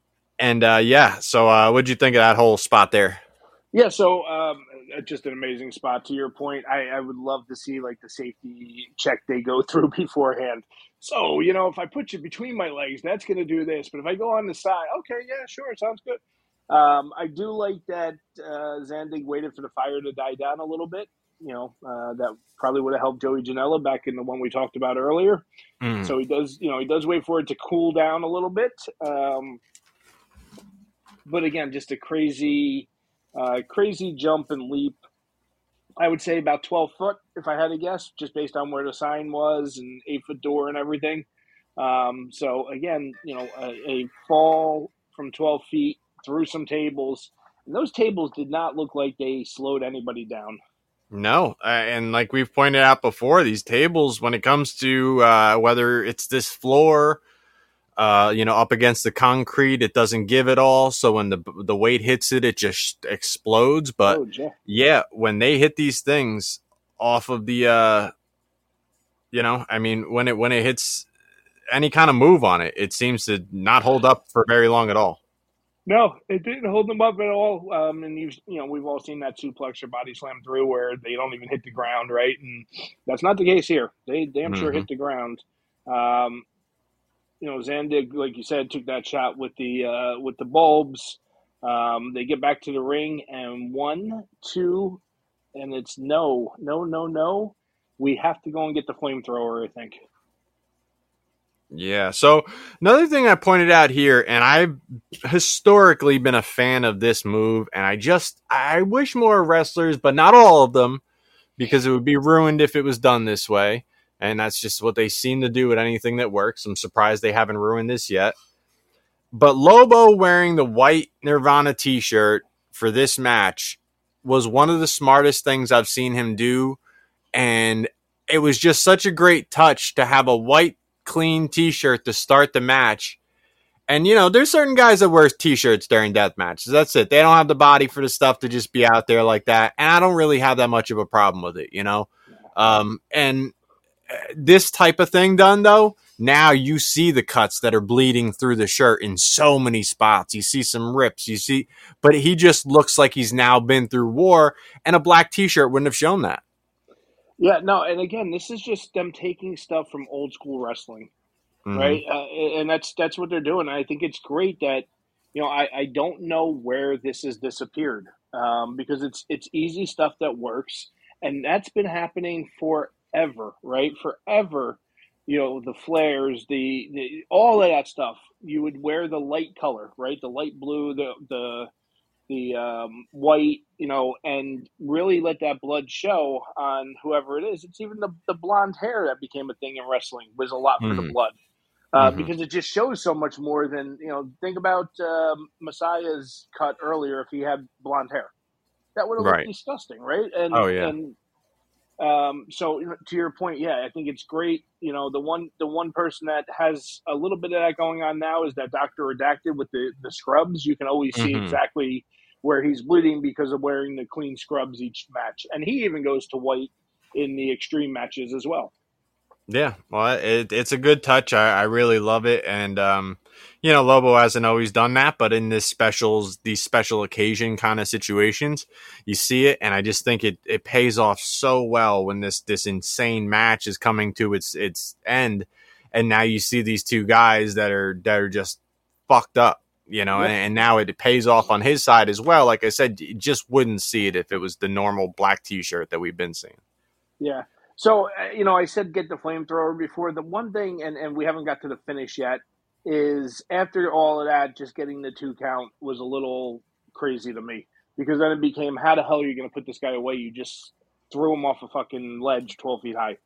so what'd you think of that whole spot there? Yeah, so just an amazing spot. To your point, I would love to see like the safety check they go through beforehand. So, if I put you between my legs, that's going to do this. But if I go on the side, okay, yeah, sure, sounds good. I do like that Zandig waited for the fire to die down a little bit. That probably would have helped Joey Janela back in the one we talked about earlier. So he does wait for it to cool down a little bit. But again, just a crazy jump and leap. I would say about 12 foot, if I had to guess, just based on where the sign was and 8-foot door and everything. So again, a fall from 12 feet through some tables. And those tables did not look like they slowed anybody down. No. And like we've pointed out before, these tables, when it comes to whether it's this floor, up against the concrete, it doesn't give it all. So when the weight hits it, it just explodes. But when they hit these things off of the, when it hits any kind of move on it, it seems to not hold up for very long at all. No, it didn't hold them up at all. And we've all seen that suplex or body slam through where they don't even hit the ground, right? And that's not the case here. They damn sure hit the ground. Zandig, like you said, took that shot with the bulbs. They get back to the ring, and 1, 2, and it's no. We have to go and get the flamethrower, I think. Yeah. So another thing I pointed out here, and I've historically been a fan of this move, and I wish more wrestlers, but not all of them, because it would be ruined if it was done this way. And that's just what they seem to do with anything that works. I'm surprised they haven't ruined this yet. But Lobo wearing the white Nirvana t-shirt for this match was one of the smartest things I've seen him do. And it was just such a great touch to have a white, clean t-shirt to start the match. And, there's certain guys that wear t-shirts during death matches. That's it. They don't have the body for the stuff to just be out there like that. And I don't really have that much of a problem with it, And this type of thing done, though, now you see the cuts that are bleeding through the shirt in so many spots. You see some rips, but he just looks like he's now been through war, and a black t-shirt wouldn't have shown that. Yeah, no, and again, this is just them taking stuff from old school wrestling, right? And that's what they're doing. I think it's great that, I don't know where this has disappeared, because it's easy stuff that works, and that's been happening forever, right? Forever. The flares, the all of that stuff. You would wear the light color, right? The light blue, the white, and really let that blood show on whoever it is. It's even the blonde hair that became a thing in wrestling was a lot for the blood, because it just shows so much more than, think about Messiah's cut earlier. If he had blonde hair, that would have looked disgusting, right? And, so to your point, yeah, I think it's great. The one person that has a little bit of that going on now is that Dr. Redacted with the scrubs. You can always see exactly where he's bleeding because of wearing the clean scrubs each match. And he even goes to white in the extreme matches as well. Yeah, well, it's a good touch. I really love it. And, Lobo hasn't always done that, but in these special occasion kind of situations, you see it. And I just think it pays off so well when this insane match is coming to its end. And now you see these two guys that are just fucked up, and now it pays off on his side as well. Like I said, you just wouldn't see it if it was the normal black t-shirt that we've been seeing. Yeah. So, I said get the flamethrower before. The one thing, and we haven't got to the finish yet, is after all of that, just getting the 2 count was a little crazy to me. Because then it became, how the hell are you going to put this guy away? You just threw him off a fucking ledge 12 feet high.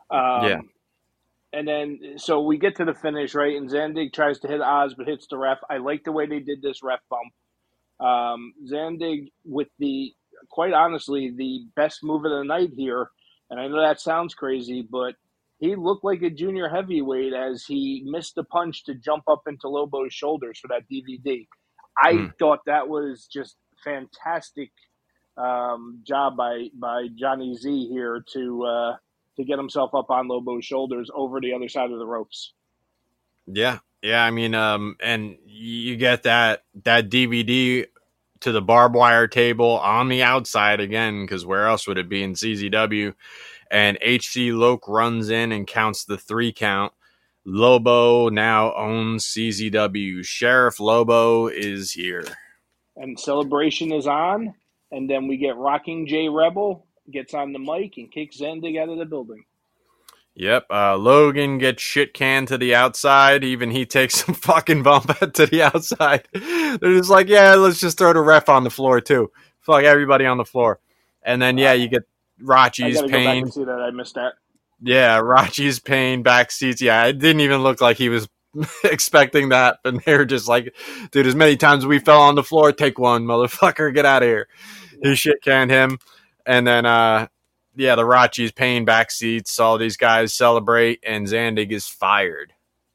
And then, so we get to the finish, right? And Zandig tries to hit Oz, but hits the ref. I like the way they did this ref bump. Zandig with quite honestly, the best move of the night here. And I know that sounds crazy, but he looked like a junior heavyweight as he missed the punch to jump up into Lobo's shoulders for that DVD. I thought that was just fantastic job by Johnny Z here to get himself up on Lobo's shoulders over the other side of the ropes. Yeah. I mean, and you get that DVD to the barbed wire table on the outside again, because where else would it be in CZW? And HC Loke runs in and counts the 3 count. Lobo now owns CZW. Sheriff Lobo is here. And celebration is on. And then we get Rocking J Rebel gets on the mic and kicks Zandig out of the building. Yep, Logan gets shit canned to the outside. Even he takes some fucking bump to the outside. They're just like, yeah, let's just throw the ref on the floor too. Fuck everybody on the floor. And then, you get Rachi's pain. Go back and see that. I missed that. Yeah, Rachi's pain, back seats. Yeah, it didn't even look like he was expecting that. And they were just like, dude, as many times we fell on the floor, take one, motherfucker, get out of here. He shit canned him. And then, the Rachi's pain back seats. All these guys celebrate, and Zandig is fired.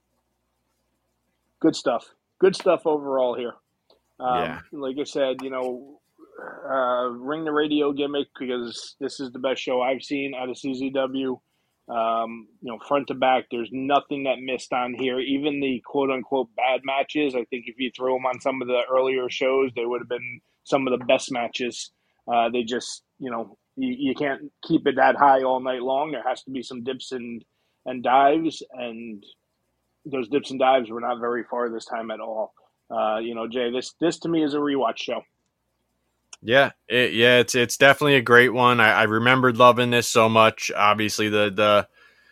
Good stuff. Good stuff overall here. Like I said, ring the radio gimmick, because this is the best show I've seen out of CZW. Front to back, there's nothing that missed on here. Even the quote-unquote bad matches, I think if you threw them on some of the earlier shows, they would have been some of the best matches. They just, you can't keep it that high all night long. There has to be some dips and dives, and those dips and dives were not very far this time at all. Jay, this to me is a rewatch show. Yeah, it's definitely a great one. I remembered loving this so much. Obviously, the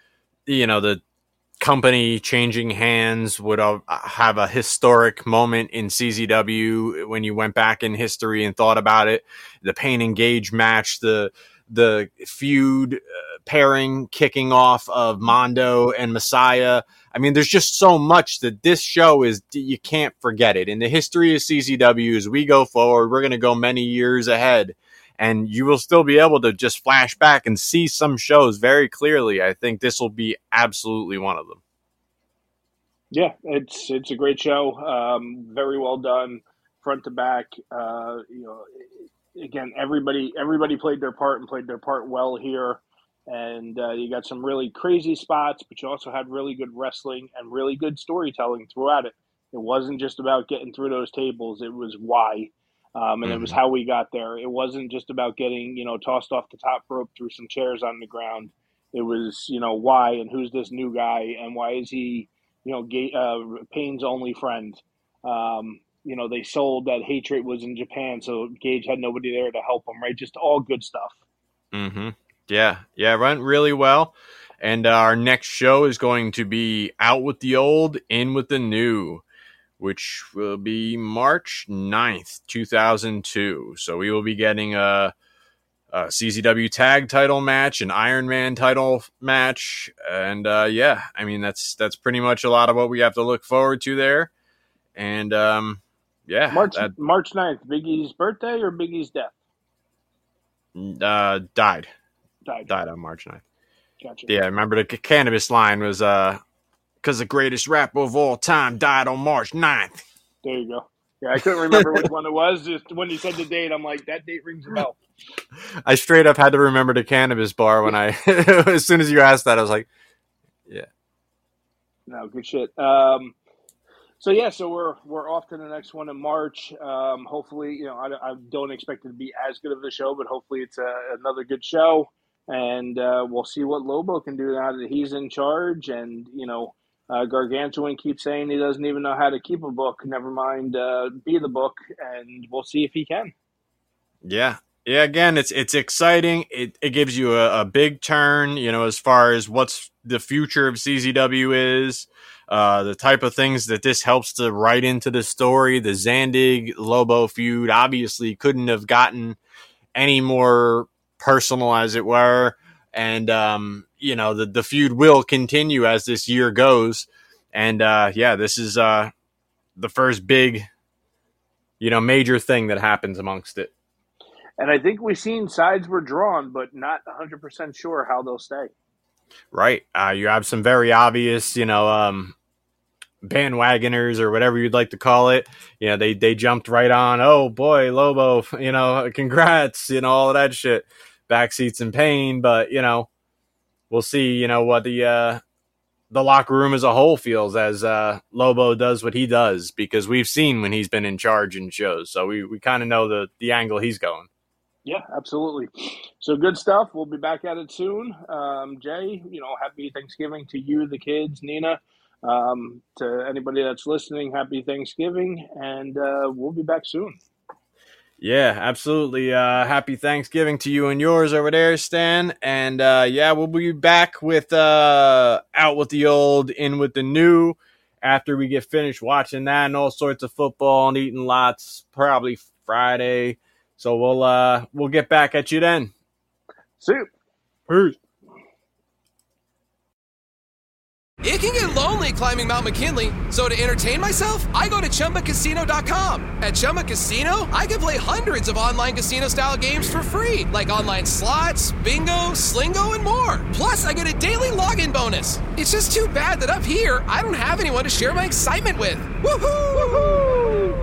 company changing hands would have a historic moment in CZW when you went back in history and thought about it. The Pain and Gage match, the feud pairing kicking off of Mondo and Messiah. I mean, there's just so much that this show you can't forget it. In the history of CZW, as we go forward, we're going to go many years ahead, and you will still be able to just flash back and see some shows very clearly. I think this will be absolutely one of them. Yeah, it's a great show. Very well done, front to back. Again, everybody played their part and played their part well here. And you got some really crazy spots, but you also had really good wrestling and really good storytelling throughout it. It wasn't just about getting through those tables. It was why. And it was how we got there. It wasn't just about getting, tossed off the top rope through some chairs on the ground. It was, why and who's this new guy and why is he, Pain's only friend. They sold that Hatred was in Japan, so Gage had nobody there to help him, right? Just all good stuff. Mm-hmm. Yeah, it went really well. And our next show is going to be Out with the Old, In with the New, which will be March 9th, 2002. So we will be getting a CZW tag title match, an Iron Man title match. And that's pretty much a lot of what we have to look forward to there. And March 9th, Big E's birthday or Big E's death? Died on March 9th. Gotcha. Yeah, I remember the Cannabis line was because the greatest rapper of all time died on March 9th. There you go. Yeah, I couldn't remember which one it was. Just when you said the date, I'm like, that date rings a bell. I straight up had to remember the Cannabis bar when I as soon as you asked that, I was like, yeah. No, good shit. So we're off to the next one in March. Hopefully, I don't expect it to be as good of a show, but hopefully it's another good show. And we'll see what Lobo can do now that he's in charge. And, Gargantuan keeps saying he doesn't even know how to keep a book. Never mind be the book. And we'll see if he can. Yeah. Yeah, again, it's exciting. It gives you a big turn, as far as what's the future of CZW is. The type of things that this helps to write into the story. The Zandig Lobo feud obviously couldn't have gotten any more personal, as it were. And, the feud will continue as this year goes. And, this is the first big, major thing that happens amongst it. And I think we've seen sides were drawn, but not 100% sure how they'll stay. Right. You have some very obvious, bandwagoners or whatever you'd like to call it. They jumped right on. Oh boy, Lobo, congrats, all of that shit. Backseats in pain, but we'll see, what the locker room as a whole feels as Lobo does what he does, because we've seen when he's been in charge in shows. So we kind of know the angle he's going. Yeah, absolutely. So good stuff. We'll be back at it soon. Jay, happy Thanksgiving to you, the kids, Nina. To anybody that's listening, happy Thanksgiving, and we'll be back soon. Yeah, absolutely. Happy Thanksgiving to you and yours over there, Stan. And we'll be back with Out with the Old, In with the New, after we get finished watching that and all sorts of football and eating lots, probably Friday. So we'll get back at you then. See you. Peace. It can get lonely climbing Mount McKinley, so to entertain myself, I go to ChumbaCasino.com. At Chumba Casino, I can play hundreds of online casino-style games for free, like online slots, bingo, Slingo, and more. Plus, I get a daily login bonus. It's just too bad that up here, I don't have anyone to share my excitement with. Woohoo!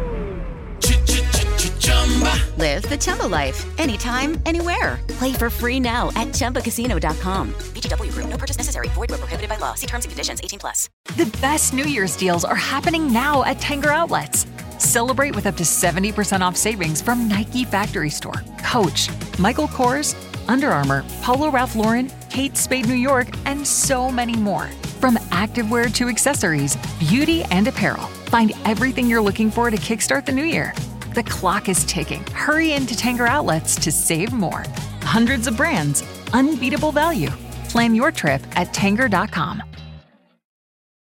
Live the Chumba life. Anytime, anywhere. Play for free now at ChumbaCasino.com. VGW Group. No purchase necessary. Void where prohibited by law. See terms and conditions. 18+. The best New Year's deals are happening now at Tanger Outlets. Celebrate with up to 70% off savings from Nike Factory Store, Coach, Michael Kors, Under Armour, Polo Ralph Lauren, Kate Spade New York, and so many more. From activewear to accessories, beauty and apparel, Find everything you're looking for to kickstart the new year. The clock is ticking. Hurry into Tanger Outlets to save more. Hundreds of brands, unbeatable value. Plan your trip at Tanger.com.